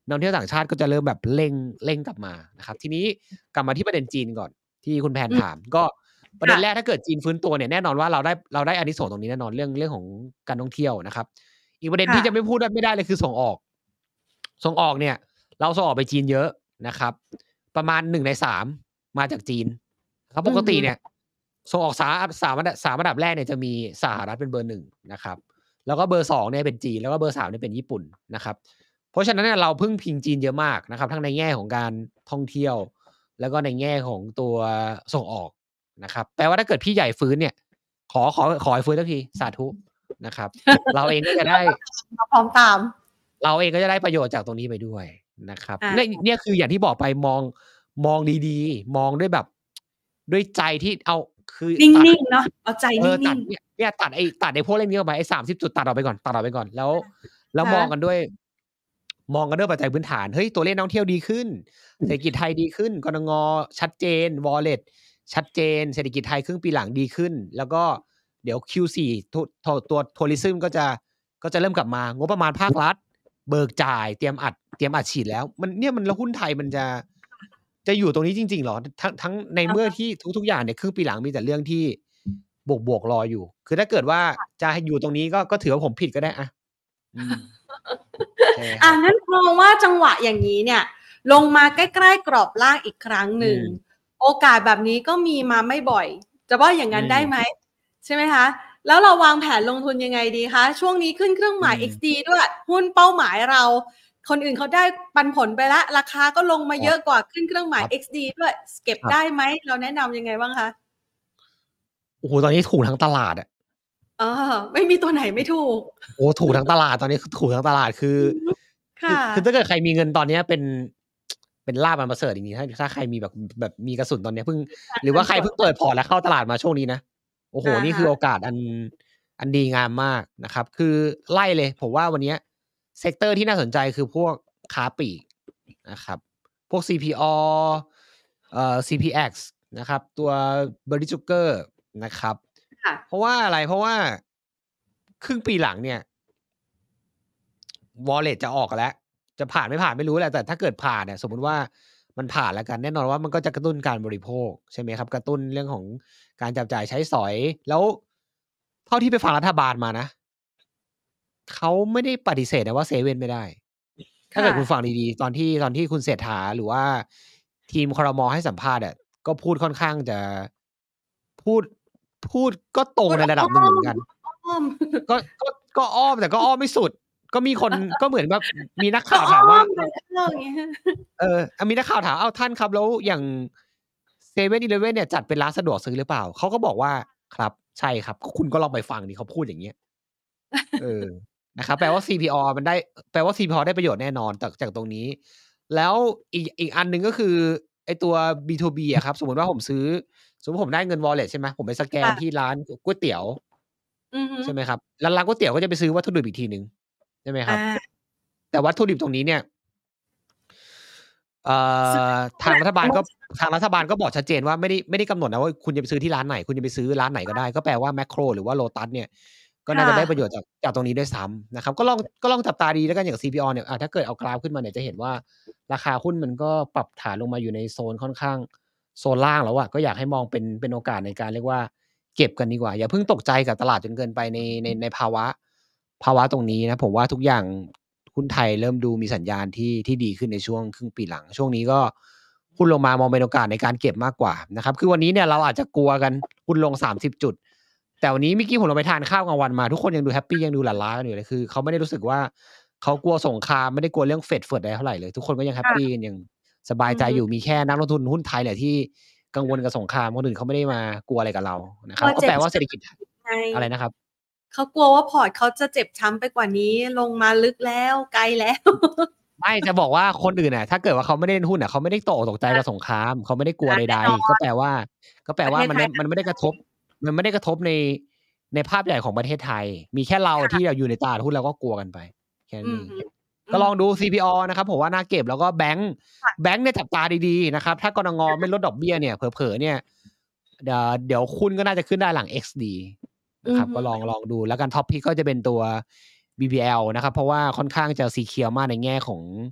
นักท่องเที่ยวต่างชาติก็จะเริ่มแบบเร่งเร่งกลับมานะครับทีนี้กลับมาที่ประเด็นจีนก่อนที่คุณแพนถามก็ประเด็นแรกถ้าเกิดจีนฟื้นตัวเนี่ยแน่นอนว่าเราได้เราได้อานิสงส์ตรงนี้แน่นอนเรื่องเรื่องของการท่องเที่ยวนะครับอีกประเด็นที่จะไม่พูดไม่ได้เลยคือส่งออกส่งออกเนี่ยเราส่งออกไปจีนเยอะนะครับประมาณหนึ่งในสามมาจากจีนครับปกติเนี่ยส่งออกสามสามสามอันดับแรกเนี่ยจะมีสหรัฐเป็นเบอร์หนึ่งนะครับแล้วก็เบอร์สองเนี่ยเป็นจีนแล้วก็เบอร์สามเนี่ยเป็นญี่ปุ่นนะครับเพราะฉะนั้นเนี่ยเราพึ่งพิงจีนเยอะมากนะครับทั้งในแง่ของการท่องเที่ยวแล้วก็ในแง่ของตัวส่งออกนะครับแปลว่าถ้าเกิดพี่ใหญ่ฟื้นเนี่ยขอขอขอให้ฟื้นสักทีสาธุนะครับเราเองก็จะได้พร้อมตามเราเองก็จะได้ประโยชน์จากตรงนี้ไปด้วยนะครับเนี่ยเนี่ยคืออย่างที่บอกไปมองมองดีๆมองด้วยแบบด้วยใจที่เอาคือนิ่งๆเนาะเอาใจนิ่งๆตัดเนี่ยเนี่ยตัดไอ้ตัดไอ้พวกเล่มนี้ออกไปไอ้สามสิบจุดตัดออกไปก่อนตัดออกไปก่อนแล้วแล้วมองกันด้วยมองกันด้วยปัจจัยพื้นฐานเฮ้ยตัวเลขนักท่องเที่ยวดีขึ้นเศรษฐกิจไทยดีขึ้นกนงชัดเจน wallet ชัดเจนเศรษฐกิจไทยครึ่งปีหลังดีขึ้นแล้วก็เดี๋ยว คิว โฟร์ ตัวตัวทัวริซึมก็จะก็จะเริ่มกลับมางบประมาณภาครัฐเบิกจ่ายเตรียมอัดเตรียมอัดฉีดแล้วมันเนี่ยมันแล้วหุ้นไทยมันจะจะอยู่ตรงนี้จริงๆหรอทั้งทั้งในเมื่อที่ทุกๆอย่างเนี่ยครึ่งปีหลังมีแต่เรื่องที่บวกบวกรออยู่คือถ้าเกิดว่าจะอยู่ตรงนี้ก็ก็ถือว่าผมผิดก็ได้อะอ่ะงั้นมองว่าจังหวะอย่างนี้เนี่ยลงมาใกล้ๆกรอบล่างอีกครั้งหนึ่งโอกาสแบบนี้ก็มีมาไม่บ่อยจะว่าอย่างนั้นได้ไหมใช่ไหมคะแล้วเราวางแผนลงทุนยังไงดีคะช่วงนี้ขึ้นเครื่องหมาย เอ็กซ์ ดี ด้วยหุ้นเป้าหมายเราคนอื่นเขาได้ปันผลไปแล้วราคาก็ลงมาเยอะกว่าขึ้นเครื่องหมาย เอ็กซ์ ดี ด้วยเก็บได้ไหมเราแนะนำยังไงบ้างคะโอ้โหตอนนี้ถูกทั้งตลาดอะอ๋อไม่มีตัวไหนไม่ถูกโอ้ถูกทั้งตลาดตอนนี้ถูกทั้งตลาดคือคือคือถ้าเกิดใครมีเงินตอนนี้เป็นเป็นลาบมันประเสริฐจริงๆถ้าถ้าใครมีแบบแบบมีกระสุนตอนนี้เพิ่งหรือว่าใครเพิ่งเปิดพอร์ตแล้วเข้าตลาดมาช่วงนี้นะโอ้โหนี่คือโอกาสอันอันดีงามมากนะครับคือไล่เลยผมว่าวันนี้เซกเตอร์ที่น่าสนใจคือพวกค้าปลีกนะครับพวก ซี พี อ เอ่อ ซี พี เอ็กซ์ นะครับตัวเบอร์รี่จูเกอร์นะครับเพราะว่าอะไรเพราะว่าครึ่งปีหลังเนี่ย wallet จะออกแล้วจะผ่านไม่ผ่านไม่รู้แหละแต่ถ้าเกิดผ่านเนี่ยสมมุติว่ามันผ่านแล้วกันแน่นอนว่ามันก็จะกระตุ้นการบริโภคใช่ไหมครับกระตุ้นเรื่องของการจับจ่ายใช้สอยแล้วเท่าที่ไปฟังรัฐบาลมานะเขาไม่ได้ปฏิเสธนะว่าเซเว่นไม่ได้ถ้าเกิดคุณฟังดีๆตอนที่ตอนที่คุณเศรษฐาหรือว่าทีมครม.ให้สัมภาษณ์อ่ะก็พูดค่อนข้างจะพูดพูดก็ตรงในระดับหนึ่งเหมือนกันก็ก็ก็อ้อมแต่ก็อ้อมไม่สุดก็มีคนก็เหมือนแบบมีนักข่าวถามว่าเออมีนักข่าวถามเอ้าท่านครับแล้วอย่างเซเว่นอีเลฟเว่นเนี่ยจัดเป็นร้านสะดวกซื้อหรือเปล่าเขาก็บอกว่าครับใช่ครับคุณก็ลองไปฟังดิเขาพูดอย่างเงี้ยเออนะครับแปลว่า ซี พี อ มันได้แปลว่า ซี พี อ ได้ประโยชน์แน่นอนจากจากตรงนี้แล้วอีกอีกอันนึงก็คือไอ้ตัว บี ทู บี อ่ะครับสมมุติว่าผมซื้อสมมุติผมได้เงิน wallet ใช่มั้ยผมไปสแกนที่ร้านก๋วยเตี๋ยวใช่มั้ยครับแล้วร้านก๋วยเตี๋ยวก็จะไปซื้อวัตถุดิบอีกทีนึงใช่ไหมครับแต่วัตถุดิบตรงนี้เนี่ยเอ่อทางรัฐบาลก็ทางรัฐบาลก็บอกชัดเจนว่าไม่ได้ไม่ได้กำหนดนะว่าคุณจะไปซื้อที่ร้านไหนคุณจะไปซื้อร้านไหนก็ได้ก็แปลว่าแมคโครหรือว่าโลตัสเนี่ยก็น่าจะได้ประโยชน์จากจากตรงนี้ด้วยซ้ำนะครับก็ลองก็ลองจับตาดีแล้วกันอย่าง ซี พี อ เนี่ยถ้าเกิดเอากราฟขึ้นมาเนี่ยจะเห็นว่าราคาหุ้นมันก็ปรับฐานลงมาอยู่ในโซนค่อนข้างโซนล่างแล้วอะก็อยากให้มองเป็นเป็นโอกาสในการเรียกว่าเก็บกันดีกว่าอย่าเพิ่งตกใจกับตลาดจนเกินไปในในในภาวะภาวะตรงนี้นะผมว่าทุกอย่างหุ้นไทยเริ่มดูมีสัญญาณที่ที่ดีขึ้นในช่วงครึ่งปีหลังช่วงนี้ก็หุ้นลงมามองเป็นโอกาสในการเก็บมากกว่านะครับคือวันนี้เนี่ยเราอาจจะกลัวกันหุ้นลงสามสิบจุดแต่วันนี้เมื่อกี้ผมลงไปทานข้าวกลางวันมาทุกคนยังดูแฮปปี้ยังดูหลั่นล้ากันอยู่เลยคือเขาไม่ได้รู้สึกว่าเขากลัวสงครามไม่ได้กลัวเรื่องเฟดเฟิร์ดอะไรเท่าไหร่เลยทุกคนก็ยังแฮปปี้กันยังสบายใจอยู่มีแค่นักลงทุนหุ้นไทยแหละที่กังวลกับสงครามคนอื่นเขาไม่ได้มากลัวอะไรกับเรานะครับก็แปลว่าเศรษฐกิจอะไรนะครับเขากลัวว่าพอร์ตเขาจะเจ็บช้ำไปกว่านี้ลงมาลึกแล้วไกลแล้วไม่จะบอกว่าคนอื่นน่ะถ้าเกิดว่าเขาไม่ได้เล่นหุ้นน่ะเขาไม่ได้ตกตกใจกับสงครามเขาไม่ได้กลัวใดๆก็แปลว่าก็แปลว่ามันมันไม่ได้กระทบมันไม่ได้กระทบในในภาพใหญ่ของประเทศไทยมีแค่เราที่เราอยู่ในตลาดหุ้นเราก็กลัวกันไปแค่นี้ก็ลองดู ซี พี อ นะครับผมว่าน่าเก็บแล้วก็แบงค์แบงค์เนี่ยจับตาดีๆนะครับถ้ากนง.ไม่ลดดอกเบี้ยเนี่ยเผลอๆเนี่ยเดี๋ยวเดี๋ยวคุณก็น่าจะขึ้นได้หลัง เอ็กซ์ ดี นะครับก็ลองลองดูแล้วกันท็อปพิกก็จะเป็นตัว บี บี แอล นะครับเพราะว่าค่อนข้างจะสีเขียวมากในแง่ของ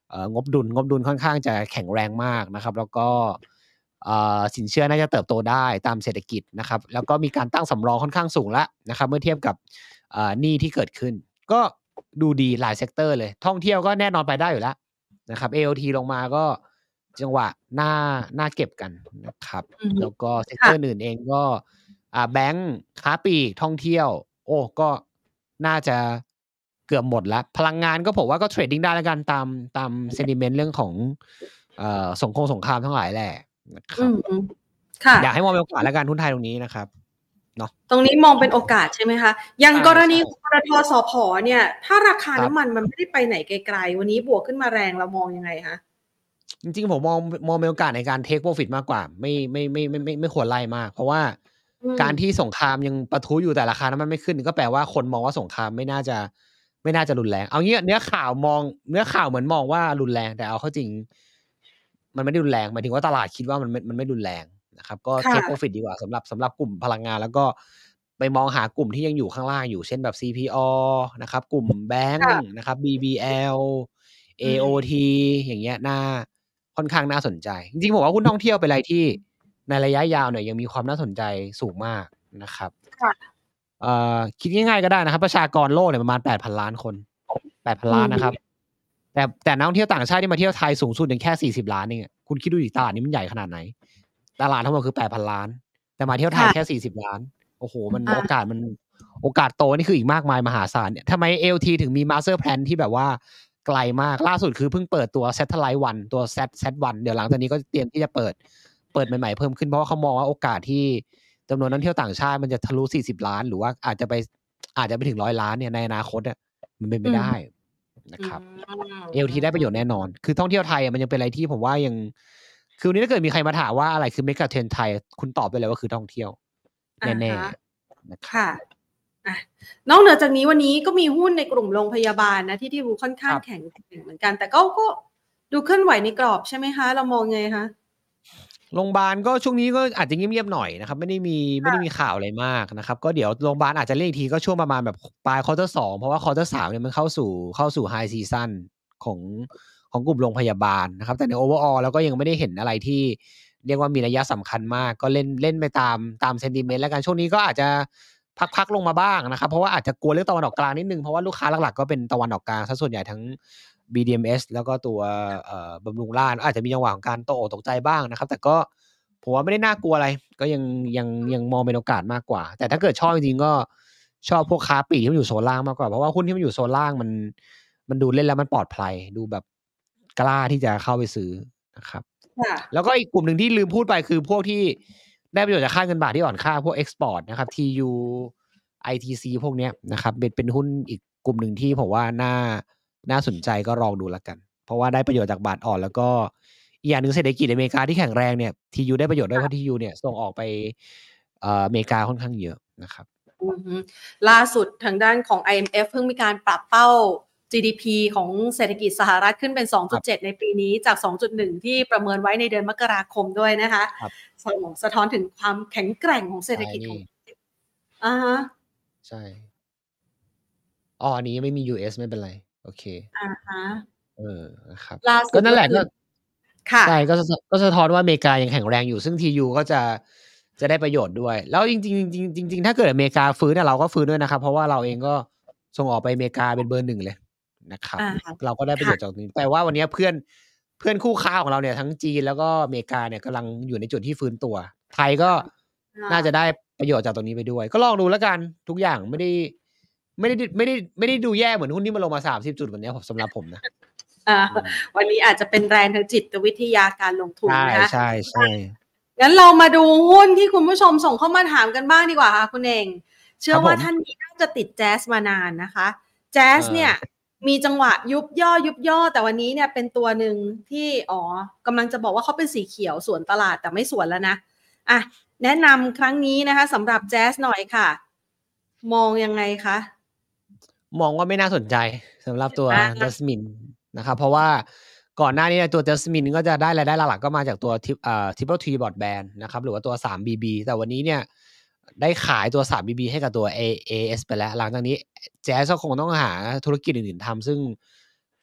เอ่องบดุลงบดุลค่อนข้างจะแข็งแรงมากนะครับแล้วก็เอ่อสินเชื่อน่าจะเติบโตได้ตามเศรษฐกิจนะครับแล้วก็มีการตั้งสำรองค่อนข้างสูงแล้วนะครับเมื่อเทียบกับเอ่อหนี้ที่เกิดขึ้นก็ดูดีหลายเซกเตอร์เลยท่องเที่ยวก็แน่นอนไปได้อยู่แล้วนะครับ เอ โอ ที ลงมาก็จังหวะน่าน่าเก็บกันนะครับแล้วก็เซกเตอร์อื่นเองก็อ่าแบงค์ค้าปลีกท่องเที่ยวโอ้ก็น่าจะเกือบหมดแล้วพลังงานก็ผมว่าก็เทรดดิ้งได้แล้วกันตามตามเซนติเมนต์เรื่องของเอ่อสงครามสงครามทั้งหลายแหละนะครับค่ะอยากให้มองเป็นโอกาสแล้วกันทุนไทยตรงนี้นะครับเนาะตรงนี้มองเป็นโอกาสใช่ไหมคะอย่างกรณีของปตท.สผ.เนี่ยถ้าราคาน้ำมันมันไม่ได้ไปไหนไกลๆวันนี้บวกขึ้นมาแรงเรามองยังไงคะจริงๆผมมองมองเป็นโอกาสในการเทคโปรฟิตมากกว่าไม่ไม่ไม่ไม่ไม่ไม่ควรไล่มากเพราะว่าการที่สงครามยังปะทุอยู่แต่ราคาน้ำมันไม่ขึ้นก็แปลว่าคนมองว่าสงครามไม่น่าจะไม่น่าจะรุนแรงเอางี้เนื้อข่าวมองเนื้อข่าวเหมือนมองว่ารุนแรงแต่เอาเข้าจริงมันไม่ได้รุนแรงหมายถึงว่าตลาดคิดว่ามันไม่มันไม่รุนแรงนะครับก็เทคโปรฟิตดีกว่าสำหรับสำหรับกลุ่มพลังงานแล้วก็ไปมองหากลุ่มที่ยังอยู่ข้างล่างอยู่เช่นแบบ ซี พี โอ นะครับกลุ่มแบงค์นะครับ บี บี แอล เอ โอ ที อย่างเงี้ยน่าค่อนข้างน่าสนใจจริงๆผมว่าหุ้นท่องเที่ยวเป็นอะไรที่ในระยะยาวเนี่ยยังมีความน่าสนใจสูงมากนะครับเอ่อคิดง่ายๆก็ได้นะครับประชากรโลกเนี่ยประมาณ แปดพัน ล้านคน แปดพัน ล้านนะครับแต่แต่นักท่องเที่ยวต่างชาติที่มาเที่ยวไทยสูงสุดยังแค่สี่สิบล้านเองคุณคิดดูดิตลาดนี้มันใหญ่ขนาดไหนตลาดทั้งหมดคือ แปดพัน ล้านแต่มาเที่ยวไทยแค่สี่สิบล้านโอ้โหมันโอกาสมันโอกาสโตนี่คืออีกมากมายมหาศาลเนี่ยทำไม เอ แอล ที ถึงมี Master Plan ที่แบบว่าไกลมากล่าสุดคือเพิ่งเปิดตัว Satellite วันตัว Z แซด วันเดี๋ยวหลังจากนี้ก็เตรียมที่จะเปิดเปิดใหม่ๆเพิ่มขึ้นเพราะว่าเขามองว่าโอกาสที่จำนวนนักท่องเที่ยวต่างชาติมันจะทะลุสี่สิบล้านหรือว่าอาจจะไปอาจจะไปถึงหนึ่งร้อยล้านเนี่ยในอนาคตอ่ะมันเป็นไปได้นะครับ เอ แอล ที ได้ประโยชน์แน่นอนคือท่องเที่ยวไทยมันยังเป็นอะไรที่ผมว่ายังคือวันนี้ถ้าเกิดมีใครมาถามว่าอะไรคือเมกะเทรนด์ไทยคุณตอบไปเลยว่าคือท่องเที่ยวแน่ๆนะครับอ่ะนอกเหนือจากนี้วันนี้ก็มีหุ้นในกลุ่มโรงพยาบาลนะที่ที่ดูค่อนข้างแข็งเหมือนกันแต่ก็ก็ดูเคลื่อนไหวในกรอบใช่ไหมคะเรามองไงคะโรงพยาบาลก็ช่วงนี้ก็อาจจะเงียบๆหน่อยนะครับไม่ได้มีไม่ได้มีข่าวอะไรมากนะครับก็เดี๋ยวโรงพยาบาลอาจจะเรียกทีก็ช่วงประมาณแบบปลายควอเตอร์สองเพราะว่าควอเตอร์สามเนี่ยมันเข้าสู่เข้าสู่ไฮซีซั่นของของกลุ่มโรงพยาบาลนะครับแต่ในโอเวอร์ออลแล้วก็ยังไม่ได้เห็นอะไรที่เรียกว่ามีนัยสำคัญมากก็เล่นเล่นไปตามตามเซนติเมนต์แล้วกันช่วงนี้ก็อาจจะพักๆลงมาบ้างนะครับเพราะว่าอาจจะกลัวเรื่องตะวันออกกลางนิดนึงเพราะว่าลูกค้าหลักๆก็เป็นตะวันออกกลางซะส่วนใหญ่ทั้ง บี ดี เอ็ม เอส แล้วก็ตัวเอ่อบำรุงราษฎร์อาจจะมีจังหวะของการตกอกตกใจบ้างนะครับแต่ก็ผมว่าไม่ได้น่ากลัวอะไรก็ยังยังยังมองเป็นโอกาสมากกว่าแต่ถ้าเกิดชอบจริงๆก็ชอบพวกค้าปลีกที่มันอยู่โซนล่างมากกว่าเพราะว่าหุ้นที่มันอยู่โซนล่างมันมันดูเล่นแล้วมันปลอดภัยดูแบบกล้าที่จะเข้าไปซื้อนะครับแล้วก็อีกกลุ่มหนึ่งที่ลืมพูดไปคือพวกที่ได้ประโยชน์จากค่าเงินบาทที่อ่อนค่าพวก export นะครับ ที ยู ไอ ที ซี พวกเนี้ยนะครับเป็นเป็นหุ้นอีกกลุ่มหนึ่งที่ผมว่าน่าน่าสนใจก็ลองดูแล้วกันเพราะว่าได้ประโยชน์จากบาทอ่อนแล้วก็อีกอย่างหนึ่งเศรษฐกิจอเมริกาที่แข็งแรงเนี่ย ที ยู ได้ประโยชน์ด้วยเพราะ ที ยู เนี่ยส่งออกไปเอ่ออเมริกาค่อนข้างเยอะนะครับล่าสุดทางด้านของ ไอ เอ็ม เอฟ เพิ่งมีการปรับเป้า จี ดี พี ของเศรษฐกิจสหรัฐขึ้นเป็น สองจุดเจ็ด ในปีนี้จาก สองจุดหนึ่ง ที่ประเมินไว้ในเดือนมกราคมด้วยนะคะสะท้อนถึงความแข็งแกร่งของเศรษฐกิจของอ่าฮะใช่อ๋ออันนี้ไม่มี ยู เอส ไม่เป็นไรโอเคอ่าฮะเออนะครับก็นั่นแหละก็ใช่ก็ก็สะท้อนว่าอเมริกายังแข็งแรงอยู่ซึ่ง ที ยู ก็จะจะได้ประโยชน์ด้วยแล้วจริงๆจริงๆจริงๆถ้าเกิดอเมริกาฟื้นเนี่ยเราก็ฟื้นด้วยนะครับเพราะว่าเราเองก็ส่งออกไปอเมริกาเป็นเบอร์หนึ่งเลยนะครับเราก็ได้ประโยชน์จากตรงนี้แต่ว่าวันนี้เพื่อนเพื่อนคู่ค้าของเราเนี่ยทั้งจีนแล้วก็อเมริกาเนี่ยกำลังอยู่ในจุดที่ฟื้นตัวไทยก็น่าจะได้ประโยชน์จากตรงนี้ไปด้วยก็ลองดูแล้วกันทุกอย่างไม่ได้ไม่ได้ไม่ได้ไม่ได้ดูแย่เหมือนหุ้นที่มันลงมาสามสิบจุดวันนี้ผมสำหรับผมนะวันนี้อาจจะเป็นแรงทางจิตวิทยาการลงทุนนะคะใช่ใช่งั้นเรามาดูหุ้นที่คุณผู้ชมส่งเข้ามาถามกันบ้างดีกว่าค่ะคุณเองเชื่อว่าท่านนี้น่าจะติดแจ๊สมานานนะคะแจ๊สเนี่ยมีจังหวะยุบย่อยุบย่อแต่วันนี้เนี่ยเป็นตัวหนึ่งที่อ๋อกำลังจะบอกว่าเขาเป็นสีเขียวสวนตลาดแต่ไม่สวนแล้วนะอ่ะแนะนำครั้งนี้นะคะสำหรับแจ๊สหน่อยค่ะมองยังไงคะมองว่าไม่น่าสนใจสำหรับตัวจัสมินนะครับเพราะว่าก่อนหน้านี้ตัวจัสมินก็จะได้รายได้หลักๆก็มาจากตัวทิปอ่า Triple T Broadband นะครับหรือว่าตัว ทรี บี บี แต่วันนี้เนี่ยได้ขายตัว ทรี บี บี ให้กับตัว เอ เอ เอส ไปแล้วหลังจากนี้แจ๊สก็คงต้องหาธุรกิจอื่นๆทำซึ่ง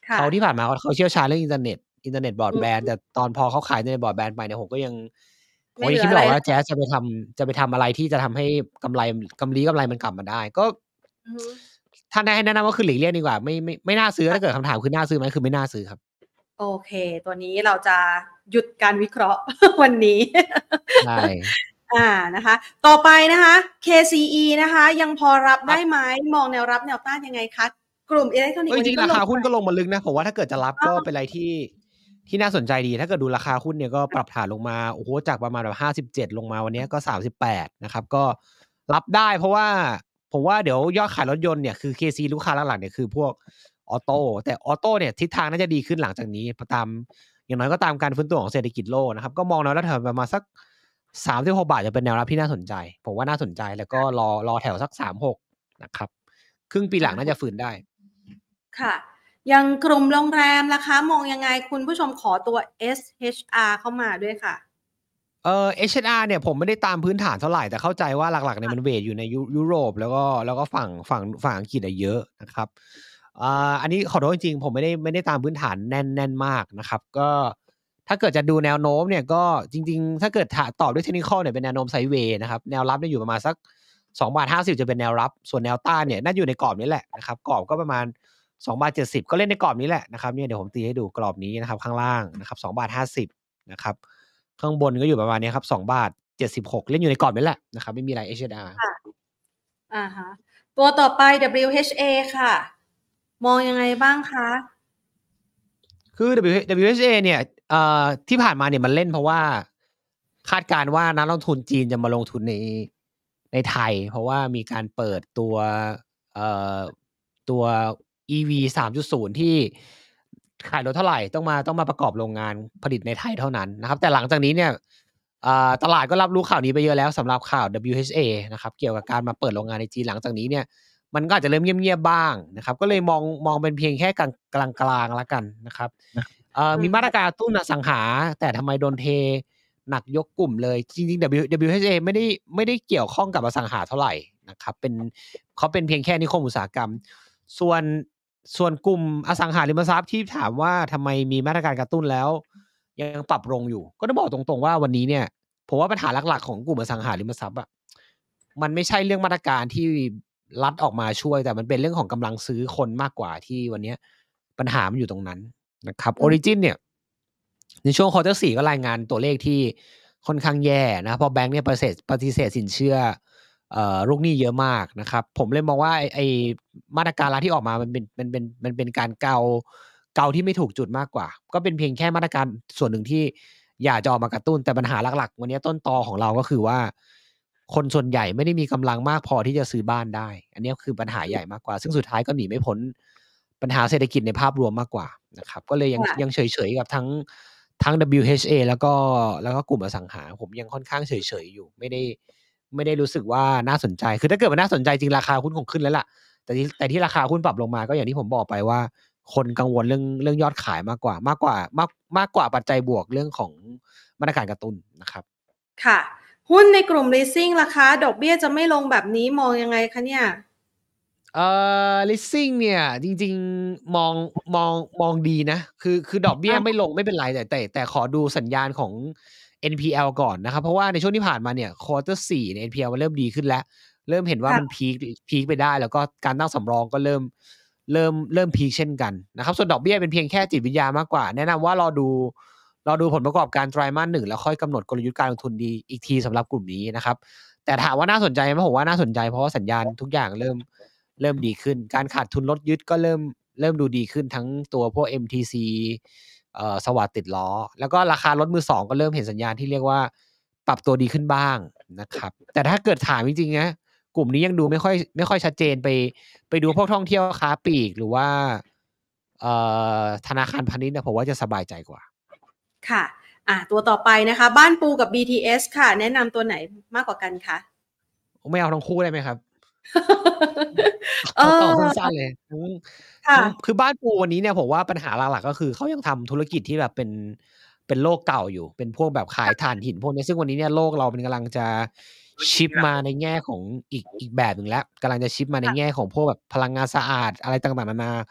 ค่ะเขาที่ผ่านมาเขาเขาเชี่ยวชาญเรื่องอินเทอร์เน็ตอินเทอร์เน็ตบรอดอืแบนด์มแต่ตอนพอเขาขายอินเทอร์เน็ตบรอดแบนด์ไปเนี่ยผมก็ยังผมไม่ก็เหลืออะไรแล้วยังคิดไม่ออกว่าแจ๊สจะไปทำจะไปทำอะไรที่จะทำให้กำไรกำลีกำไรมันกลับมาได้ก็อือฮึถ้าให้แนะนำก็คือหลีกเลี่ยงดีกว่าไม่ไม่ไม่น่าซื้อถ้าเกิดค่ะคำถามคือน่าซื้อไหมคือไม่น่าซื้อครับโอเคตัวนี้เราจะหยุดการวิเคราะห์ วันนี้ใช่อานะคะต่อไปนะคะ เค ซี อี นะคะยังพอรับครับได้ไหมมองแนวรับแนวต้านยังไงคะกลุ่มอิเล็กทรอนิกส์วันเออจริงๆรานี้ก็ลงไปคาหุ้นก็ลงมาลึกนะผมว่าถ้าเกิดจะรับอ้อก็เป็นอะไรที่ที่น่าสนใจดีถ้าเกิดดูราคาหุ้นเนี่ยก็ปรับฐานลงมาโอ้โฮจากประมาณแบบห้าสิบเจ็ดลงมาวันนี้ก็สามสิบแปดนะครับก็รับได้เพราะว่าผมว่าเดี๋ยวยอดขายรถยนต์เนี่ยคือ เค ซี ลูกค้าหลักๆเนี่ยคือพวกออโตแต่ออโตเนี่ยทิศทางน่าจะดีขึ้นหลังจากนี้ตามอย่างน้อยก็ตามการฟื้นตัวของเศรษฐกิจโลกนะครับก็มองแนวรับแถวประมาณสักสามสิบหกบาทจะเป็นแนวรับที่น่าสนใจผมว่าน่าสนใจแล้วก็รอรอแถวสักสามสิบหกนะครับครึ่งปีหลังน่าจะฟื้นได้ค่ะยังกลุ่มโรงแรมล่ะคะมองยังไงคุณผู้ชมขอตัว เอส เอช อาร์ เข้ามาด้วยค่ะเอ่อ เอช เอ็น อาร์ เนี่ยผมไม่ได้ตามพื้นฐานเท่าไรแต่เข้าใจว่าหลักๆเนี่ยมันเวตอยู่ในยุยุโรปแล้วก็แล้วก็ฝั่งฝั่งฝั่งอังกฤษอะเยอะนะครับอ่าอันนี้ขอโทษจริงๆผมไม่ได้ไม่ได้ตามพื้นฐานแน่นแน่นมากนะครับก็ถ้าเกิดจะดูแนวโน้มเนี่ยก็จริงๆถ้าเกิดถตอบด้วย Technical เนี่ยเป็นแนวโน้มไซด์เวย์นะครับแนวรับเนี่ยอยู่ประมาณสัก สองจุดห้าศูนย์ จะเป็นแนวรับส่วนแนวต้านเนี่ยน่าจะอยู่ในกรอบนี้แหละนะครับกรอบก็ประมาณ สองจุดเจ็ดศูนย์ ก็เล่นในกรอบนี้แหละนะครับเนี่ยเดี๋ยวผมตีให้ดูกรอบนี้นะครับข้างล่างนะครับ สองจุดห้าศูนย์ นะครับข้างบนก็อยู่ประมาณนี้ครับ สองจุดเจ็ดหก เล่นอยู่ในกรอบนี้แหละนะครับไม่มีอะไร เอช เอ็น อาร์ค่ะอะฮะตัวต่อไป ดับเบิลยู เอช เอ ค่ะมองยังไงบ้างคะคือ W WHA เนี่ยเอ่อที่ผ่านมาเนี่ยมันเล่นเพราะว่าคาดการณ์ว่านักลงทุนจีนจะมาลงทุนในในไทยเพราะว่ามีการเปิดตัวเอ่อตัว อี วี สามจุดศูนย์ ที่ขายรถเท่าไรต้องมาต้องมาประกอบโรงงานผลิตในไทยเท่านั้นนะครับแต่หลังจากนี้เนี่ยอ่าตลาดก็รับรู้ข่าวนี้ไปเยอะแล้วสำหรับข่าว ดับเบิลยู เอช เอ นะครับเกี่ยวกับการมาเปิดโรงงานในจีนหลังจากนี้เนี่ย มันก็อาจจะเริ่มเงียบๆบ้างนะครับก็เลยมองมองเป็นเพียงแค่กลางกลางๆแล้วกันนะครับเอ่ออืมมีมาตรการกระตุ้นอสังหาแต่ทำไมโดนเทหนักยกกลุ่มเลยจริงๆ W ดับเบิลยู เอช เอ ไม่ได้ไม่ได้เกี่ยวข้องกับอสังหาเท่าไรนะครับเป็นเขาเป็นเพียงแค่นิคมอุตสาหกรรมส่วนส่วนกลุ่มอสังหาริมทรัพย์ที่ถามว่าทำไมมีมาตรการกระตุ้นแล้วยังปรับลงอยู่ก็ต้องบอกตรงๆว่าวันนี้เนี่ยผมว่าปัญหาหลักๆของกลุ่มอสังหาริมทรัพย์อะมันไม่ใช่เรื่องมาตรการที่ รัฐออกมาช่วยแต่มันเป็นเรื่องของกำลังซื้อคนมากกว่าที่วันนี้ปัญหามันอยู่ตรงนั้นนะครับอืม Origin เนี่ยในช่วง ควอเตอร์ โฟร์ก็รายงานตัวเลขที่ค่อนข้างแย่นะเพราะแบงก์เนี่ยปฏิเสธปฏิเสธสินเชื่อเอ่อลูกหนี้เยอะมากนะครับผมเลยมองว่าไอ้ไอ้มาตรการรัฐที่ออกมามันเป็นมันเป็นมันเป็นการเกาเกาที่ไม่ถูกจุดมากกว่าก็เป็นเพียงแค่มาตรการส่วนหนึ่งที่อยากจะออกมากระตุ้นแต่ปัญหาหลักๆวันนี้ต้นตอของเราก็คือว่าคนส่วนใหญ่ไม่ได้มีกำลังมากพอที่จะซื้อบ้านได้อันนี้คือปัญหาใหญ่มากกว่าซึ่งสุดท้ายก็หนีไม่พ้นปัญหาเศรษฐกิจในภาพรวมมากกว่านะครับก็เลยยังค่ะยังเฉยๆกับทั้ง ทั้ง ดับเบิลยู เอช เอ แล้วก็แล้วก็กลุ่มอสังหาผมยังค่อนข้างเฉยๆอยู่ไม่ได้ไม่ได้รู้สึกว่าน่าสนใจคือถ้าเกิดมันน่าสนใจจริงราคาหุ้นคงขึ้นแล้วล่ะแต่ที่แต่ที่ราคาหุ้นปรับลงมาก็อย่างที่ผมบอกไปว่าคนกังวลเรื่องเรื่องยอดขายมากกว่ามากกว่ามากมากกว่าปัจจัยบวกเรื่องของมาตรการกระตุ้นนะครับค่ะหุ้นในกลุ่ม leasing ล่ะคะดอกเบี้ยจะไม่ลงแบบนี้มองยังไงคะเนี่ยเอ่อ leasing เนี่ยจริงๆมองมองมองดีนะคือคือดอกเบี้ยอาไม่ลงไม่เป็นไรแต่แต่แต่ขอดูสัญญาณของ เอ็น พี แอล ก่อนนะครับเพราะว่าในช่วงที่ผ่านมาเนี่ย ควอเตอร์ โฟร์ เนี่ย เอ็น พี แอล มันเริ่มดีขึ้นแล้วเริ่มเห็นว่ามันค่ะพีกพีกไปได้แล้วก็การตั้งสำรองก็เริ่มเริ่มเริ่มพีกเช่นกันนะครับส่วนดอกเบี้ยเป็นเพียงแค่จิตวิทยามากกว่าแนะนำว่ารอดูรอดูผลประกอบการไตรมาสหนึ่งแล้วค่อยกำหนดกลยุทธ์การลงทุนดีอีกทีสำหรับกลุ่มนี้นะครับแต่ถามว่าน่าสนใจไหมผมว่าน่าสนใจเพราะว่าสัญญาณทุกอย่างเริ่ม เริ่มดีขึ้นการขาดทุนรถยึดก็เริ่มเริ่มดูดีขึ้นทั้งตัวพวก เอ็ม ที ซี เอ่อสวัสดิ์ติดล้อแล้วก็ราคารถมือสองก็เริ่มเห็นสัญญาณที่เรียกว่าปรับตัวดีขึ้นบ้างนะครับแต่ถ้าเกิดถามจริงๆนะกลุ่มนี้ยังดูไม่ค่อยไม่ค่อยชัดเจนไปไปดูพวกท่องเที่ยวค้าปลีกหรือว่าเอ่อธนาคารพาณิชย์เนี่ยผมว่าจะสบายใจกว่าค่ะอ่าตัวต่อไปนะคะบ้านปูกับ บี ที เอส ค่ะแนะนำตัวไหนมากกว่ากันคะไม่เอาทั้งคู่ได้ไหมครับเอขอตอบอสั้นๆเลยทั้งค่ะทั้งคือบ้านปูวันนี้เนี่ยผมว่าปัญหาหลักๆก็คือเขายังทำธุรกิจที่แบบเป็นเป็นโลกเก่าอยู่เป็นพวกแบบขายถ่านหินพวกนี้ซึ่งวันนี้เนี่ยโลกเรามันกำลังจะชิฟมาในแง่ของอีกอีกแบบหนึ่งแล้วกำลังจะชิฟมาในแง่ของพวกแบบพลังงานสะอาดอะไรต่างๆนานา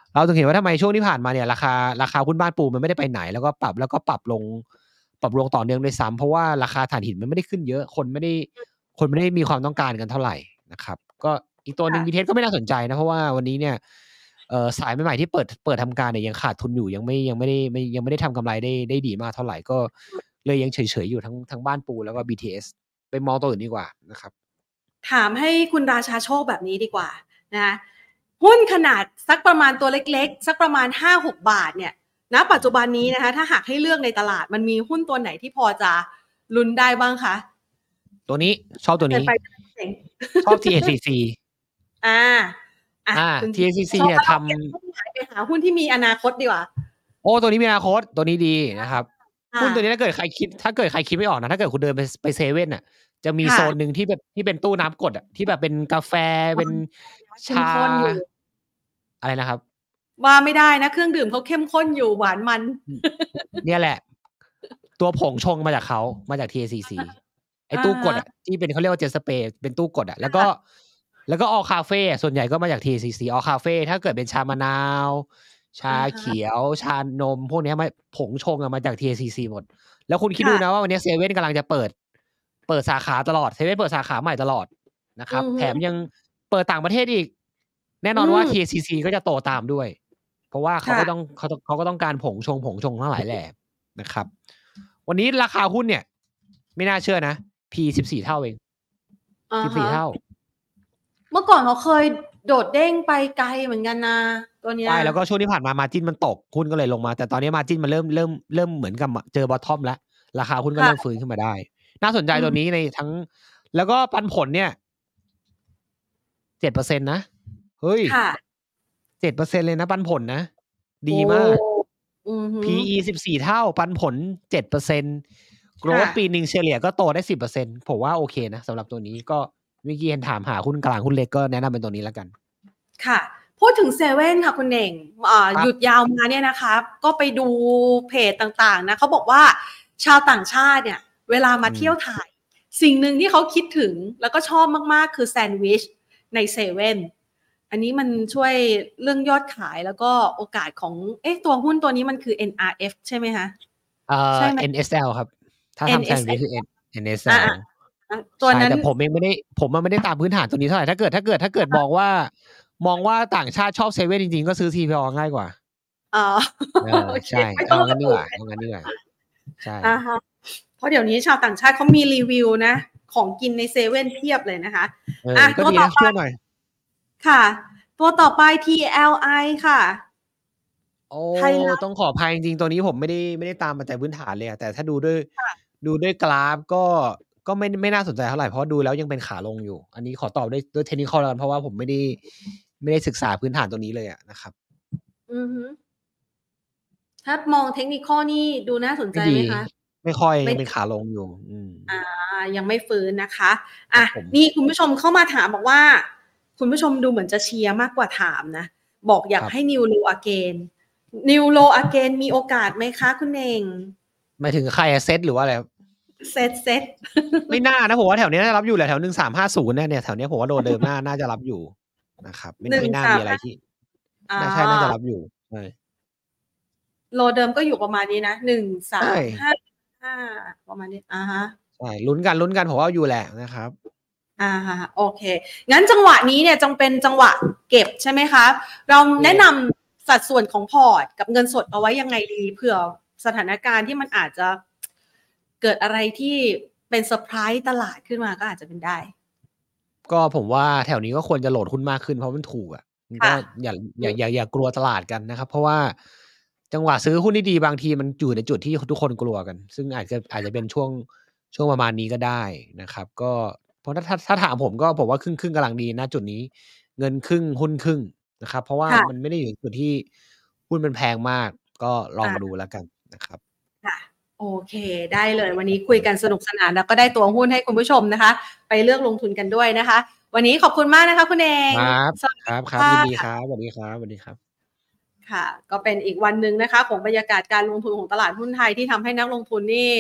เราถึงเห็นว่าทำไมช่วงที่ผ่านมาเนี่ยราคาราคาหุ้นบ้านปูมันไม่ได้ไปไหนแล้วก็ปรับแล้วก็ปรับลงปรับลงต่อเนื่องด้วยซ้ำเพราะว่าราคาถ่านหินมันไม่ได้ขึ้นเยอะคนไม่ได้คนไม่ได้มีความต้องการกันเท่าไหร่นะครับก็อีกตัวหนึ่งค่ะวี ที เอส ก็ไม่น่าสนใจนะเพราะว่าวันนี้เนี่ยเอ่อสายใหม่ๆที่เปิดเปิดทำการเนี่ยยังขาดทุนอยู่ยังไม่ยังไม่ได้ไม่ยังไม่ได้ทำกำไรได้ได้ดีมากเท่าไหร่ก็เลยยังเฉยๆอยู่ทั้งทั้งบ้านปูแล้วก็ บี ที เอส ไปมองตัวอื่นดีกว่านะครับถามให้คุณราชาโชคแบบนี้ดีกว่านะคะหุ้นขนาดสักประมาณตัวเล็กๆสักประมาณ ห้าหก บาทเนี่ยณปัจจุบันนี้นะคะถ้าหากให้เลือกในตลาดมันมีหุ้นตัวไหนที่พอจะลุ้นได้บ้างคะตัวนี้ชอบตัวนี้ชอบ ที เอ ซี ซีอ่าอ่า ที เอ ซี ซี เนี่ยทำไปหาหุ้นที่มีอนาคตดีกว่าโอ้ตัวนี้มีอนาคตตัวนี้ดีนะครับหุ้นตัวนี้ถ้าเกิดใครคิดถ้าเกิดใครคิดไม่ออกนะถ้าเกิดคุณเดินไปไปเซเว่นอ่ะจะมีโซนหนึ่งที่แบบที่เป็นตู้น้ำกดอ่ะที่แบบเป็นกาแฟเป็นชาอะไรนะครับว่าไม่ได้นะเครื่องดื่มเขาเข้มข้นอยู่หวานมันเนี่ยแหละตัวผงชงมาจากเขามาจาก ที เอ ซี ซี ไอ้ตู้กดอ่ะที่เป็นเขาเรียกว่าเจสเปรย์เป็นตู้กดอ่ะแล้วก็แล้วก็ออคาเฟ่ส่วนใหญ่ก็มาจาก ที เอ ซี ซี ออคาเฟ่ถ้าเกิดเป็นชามะนาวชาเขียวชานมพวกนี้มาผงชงมาจาก ที เอ ซี ซี หมดแล้วคุณคิดดูนะว่าวันนี้เซเว่นกำลังจะเปิดเปิดสาขาตลอดเซเว่นเปิดสาขาใหม่ตลอดนะครับแถมยังเปิดต่างประเทศอีกแน่นอนว่า ที เอ ซี ซี ก็จะโตตามด้วยเพราะว่าเขาก็ต้องเขาเขาก็ต้องการผงชงผงชงทั้งหลายแหล่นะครับวันนี้ราคาหุ้นเนี่ยไม่น่าเชื่อนะ P สิบสี่เท่าเองสิบสี่เท่าเมื่อก่อนเขาเคยโดดเด้งไปไกลเหมือนกันนะตัวเนี้ยใช่แล้วก็ช่วงที่ผ่านมามาจิ้นมันตกหุ้นก็เลยลงมาแต่ตอนนี้มาจิ้นมันเริ่มเริ่มเริ่มเหมือนกับเจอบอททอมแล้วราคาหุ้นก็เริ่มฟื้นขึ้นมาได้น่าสนใจตัวนี้ในทั้งแล้วก็ปันผลเนี่ย เจ็ดเปอร์เซ็นต์ นะเฮ้ย เจ็ดเปอร์เซ็นต์ เลยนะปันผลนะดีมาก พี อี สิบสี่เท่าปันผล เจ็ดเปอร์เซ็นต์ โกรทปีนึงเฉลี่ยก็โตได้ สิบเปอร์เซ็นต์ ผมว่าโอเคนะสำหรับตัวนี้ก็เมื่อกี้เห็นถามหาหุ้นกลางหุ้นเล็กก็แนะนำเป็นตัวนี้แล้วกันค่ะพูดถึงเซเว่นค่ะคุณเน่งหยุดยาวมาเนี่ยนะคะก็ไปดูเพจต่างๆนะเขาบอกว่าชาวต่างชาติเนี่ยเวลามาเที่ยวไทยสิ่งหนึ่งที่เขาคิดถึงแล้วก็ชอบมากๆคือแซนด์วิชในเซเว่นอันนี้มันช่วยเรื่องยอดขายแล้วก็โอกาสของเอ๊ะตัวหุ้นตัวนี้มันคือ เอ็น อาร์ เอฟ ใช่ไหมคะเอ่อ เอ็น เอส แอล ครับถ้าทำแซนด์วิชคือ เอ็น เอส แอล ตัวนั้นแต่ผมเองไม่ได้ผมมันไม่ได้ตามพื้นฐานตัวนี้เท่าไหร่ถ้าเกิดถ้าเกิดถ้าเกิดมองว่ามองว่าต่างชาติชอบเซเว่นจริงๆก็ซื้อ ซี พี อ ง่ายกว่าอ๋อใช่เอางั้นดีกว่าเอางั้นดีกว่าใช่เพราะเดี๋ยวนี้ชาวต่างชาติเขามีรีวิวนะของกินในเซเว่นเพียบเลยนะคะอ่ะก็ดีนะช่วยหน่อยค่ะตัวต่อไป ที แอล ไอ ค่ะโอ้ต้องขออภัยจริงๆตัวนี้ผมไม่ได้ไม่ได้ตามมาแต่พื้นฐานเลยแต่ถ้าดูด้วยดูด้วยกราฟก็ก็ไม่ไม่น่าสนใจเท่าไหร่เพราะดูแล้วยังเป็นขาลงอยู่อันนี้ขอตอบด้วยด้วยเทคนิคแล้วกันเพราะว่าผมไม่ได้ไม่ได้ศึกษาพื้นฐานตัวนี้เลยอะนะครับอือฮึถ้ามองเทคนิคนี่ดูน่าสนใจไหมคะไม่ค่อยยังเป็นขาลงอยู่อืมอ่ายังไม่ฟื้นนะคะอ่ะนี่คุณผู้ชมเข้ามาถามบอกว่าคุณผู้ชมดูเหมือนจะเชียร์มากกว่าถามนะบอกอยากให้นิวโลอเกนนิวโลอเกนมีโอกาสไหมคะคุณเองหมายถึงใครอะเซตหรือว่าอะไรเซ็ตเซ็ตไม่น่านะผมว่าแถวนี้น่ารับอยู่แหละแถวหนึ่งสามห้าศูนย์เนี่ยแถวนี้ผมว่าโดนเดิมน่าน่าจะรับอยู่นะครับไม่ไม่น่ามีอะไรที่น่าใช่น่าจะรับอยู่ใช่โลเดิมก็อยู่ประมาณนี้นะหนึ่งสามห้าห้าประมาณนี้อ่าฮะใช่ลุ้นกันลุ้นกันผมว่าอยู่แหละนะครับอ่าฮะโอเคงั้นจังหวะนี้เนี่ยจงเป็นจังหวะเก็บใช่ไหมคะเราแนะนำสัดส่วนของพอร์ตกับเงินสดเอาไว้ยังไงดีเผื่อสถานการณ์ที่มันอาจจะเกิดอะไรที่เป็นเซอร์ไพรส์ตลาดขึ้นมาก็อาจจะเป็นได้ก็ผมว่าแถวนี้ก็ควรจะโหลดหุ้นมากขึ้นเพราะมันถูกอ่ะก็อย่าอย่าอย่าอย่ากลัวตลาดกันนะครับเพราะว่าจังหวะซื้อหุ้นที่ดีบางทีมันอยู่ในจุดที่ทุกคนกลัวกันซึ่งอาจจะอาจจะเป็นช่วงช่วงประมาณนี้ก็ได้นะครับก็เพราะถ้าถ้าถ้าถามผมก็ผมว่าครึ่งครึ่งกำลังดีนะจุดนี้เงินครึ่งหุ้นครึ่งนะครับเพราะว่ามันไม่ได้อยู่จุดที่หุ้นมันแพงมากก็ลองมาดูแล้วกันนะครับค่ะโอเคได้เลยวันนี้คุยกันสนุกสนานแล้วก็ได้ตัวหุ้นให้คุณผู้ชมนะคะไปเลือกลงทุนกันด้วยนะคะวันนี้ขอบคุณมากนะคะคุณเองครับครับครับยินดีครับสวัสดีครับสวัสดีครับค่ะก็เป็นอีกวันนึงนะคะของบรรยากาศการลงทุนของตลาดหุ้นไทยที่ทำให้นักลงทุนนี่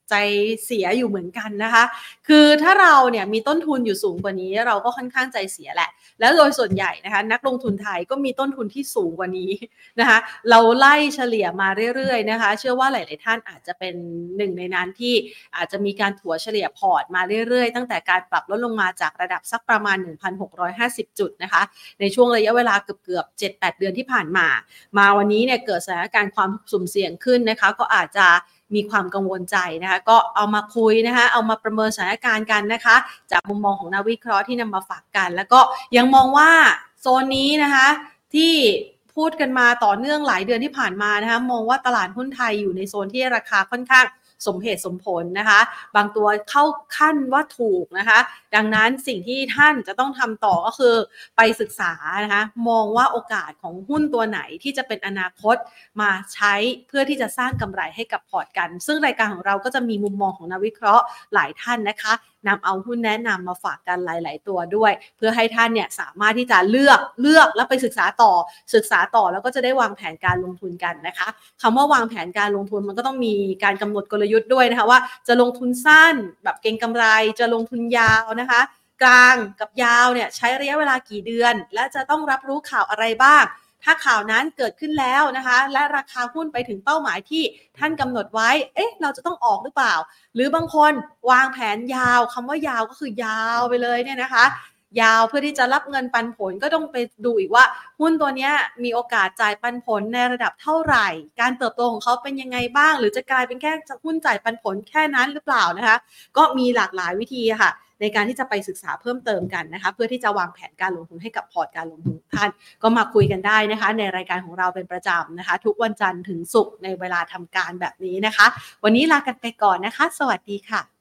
ใจเสียอยู่เหมือนกันนะคะคือถ้าเราเนี่ยมีต้นทุนอยู่สูงกว่านี้เราก็ค่อนข้างใจเสียแหละแล้วโดยส่วนใหญ่นะคะนักลงทุนไทยก็มีต้นทุนที่สูงกว่านี้นะคะเราไล่เฉลี่ยมาเรื่อยๆนะคะเชื่อว่าหลายๆท่านอาจจะเป็นหนึ่งในนั้นที่อาจจะมีการถัวเฉลี่ยพอร์ตมาเรื่อยๆตั้งแต่การปรับลดลงมาจากระดับสักประมาณ หนึ่งพันหกร้อยห้าสิบ จุดนะคะในช่วงระยะเวลาเกือบๆ เจ็ดแปด เดือนที่ผ่านมามาวันนี้เนี่ยเกิดสถานการณ์ความสุ่มเสี่ยงขึ้นนะคะก็อาจจะมีความกังวลใจนะคะก็เอามาคุยนะคะเอามาประเมินสถานการณ์กันนะคะจากมุมมองของนักวิเคราะห์ที่นำมาฝากกันแล้วก็ยังมองว่าโซนนี้นะคะที่พูดกันมาต่อเนื่องหลายเดือนที่ผ่านมานะคะมองว่าตลาดหุ้นไทยอยู่ในโซนที่ราคาค่อนข้างสมเหตุสมผลนะคะบางตัวเข้าขั้นว่าถูกนะคะดังนั้นสิ่งที่ท่านจะต้องทำต่อก็คือไปศึกษานะคะมองว่าโอกาสของหุ้นตัวไหนที่จะเป็นอนาคตมาใช้เพื่อที่จะสร้างกำไรให้กับพอร์ตกันซึ่งรายการของเราก็จะมีมุมมองของนักวิเคราะห์หลายท่านนะคะนำเอาหุ้นแนะนำมาฝากกันหลายๆตัวด้วยเพื่อให้ท่านเนี่ยสามารถที่จะเลือกเลือกแล้วไปศึกษาต่อศึกษาต่อแล้วก็จะได้วางแผนการลงทุนกันนะคะคำว่าวางแผนการลงทุนมันก็ต้องมีการกำหนดกลยุทธ์ด้วยนะคะว่าจะลงทุนสั้นแบบเก็งกำไรจะลงทุนยาวนะคะกลางกับยาวเนี่ยใช้ระยะเวลากี่เดือนและจะต้องรับรู้ข่าวอะไรบ้างถ้าข่าวนั้นเกิดขึ้นแล้วนะคะและราคาหุ้นไปถึงเป้าหมายที่ท่านกำหนดไว้เอ๊ะเราจะต้องออกหรือเปล่าหรือบางคนวางแผนยาวคำว่ายาวก็คือยาวไปเลยเนี่ยนะคะยาวเพื่อที่จะรับเงินปันผลก็ต้องไปดูอีกว่าหุ้นตัวนี้มีโอกาสจ่ายปันผลในระดับเท่าไหร่การเติบโตของเขาเป็นยังไงบ้างหรือจะกลายเป็นแค่หุ้นจ่ายปันผลแค่นั้นหรือเปล่านะคะก็มีหลากหลายวิธีค่ะในการที่จะไปศึกษาเพิ่มเติมกันนะคะเพื่อที่จะวางแผนการลงทุนให้กับพอร์ตการลงทุนท่านก็มาคุยกันได้นะคะในรายการของเราเป็นประจำนะคะทุกวันจันทร์ถึงศุกร์ในเวลาทำการแบบนี้นะคะวันนี้ลากันไปก่อนนะคะสวัสดีค่ะ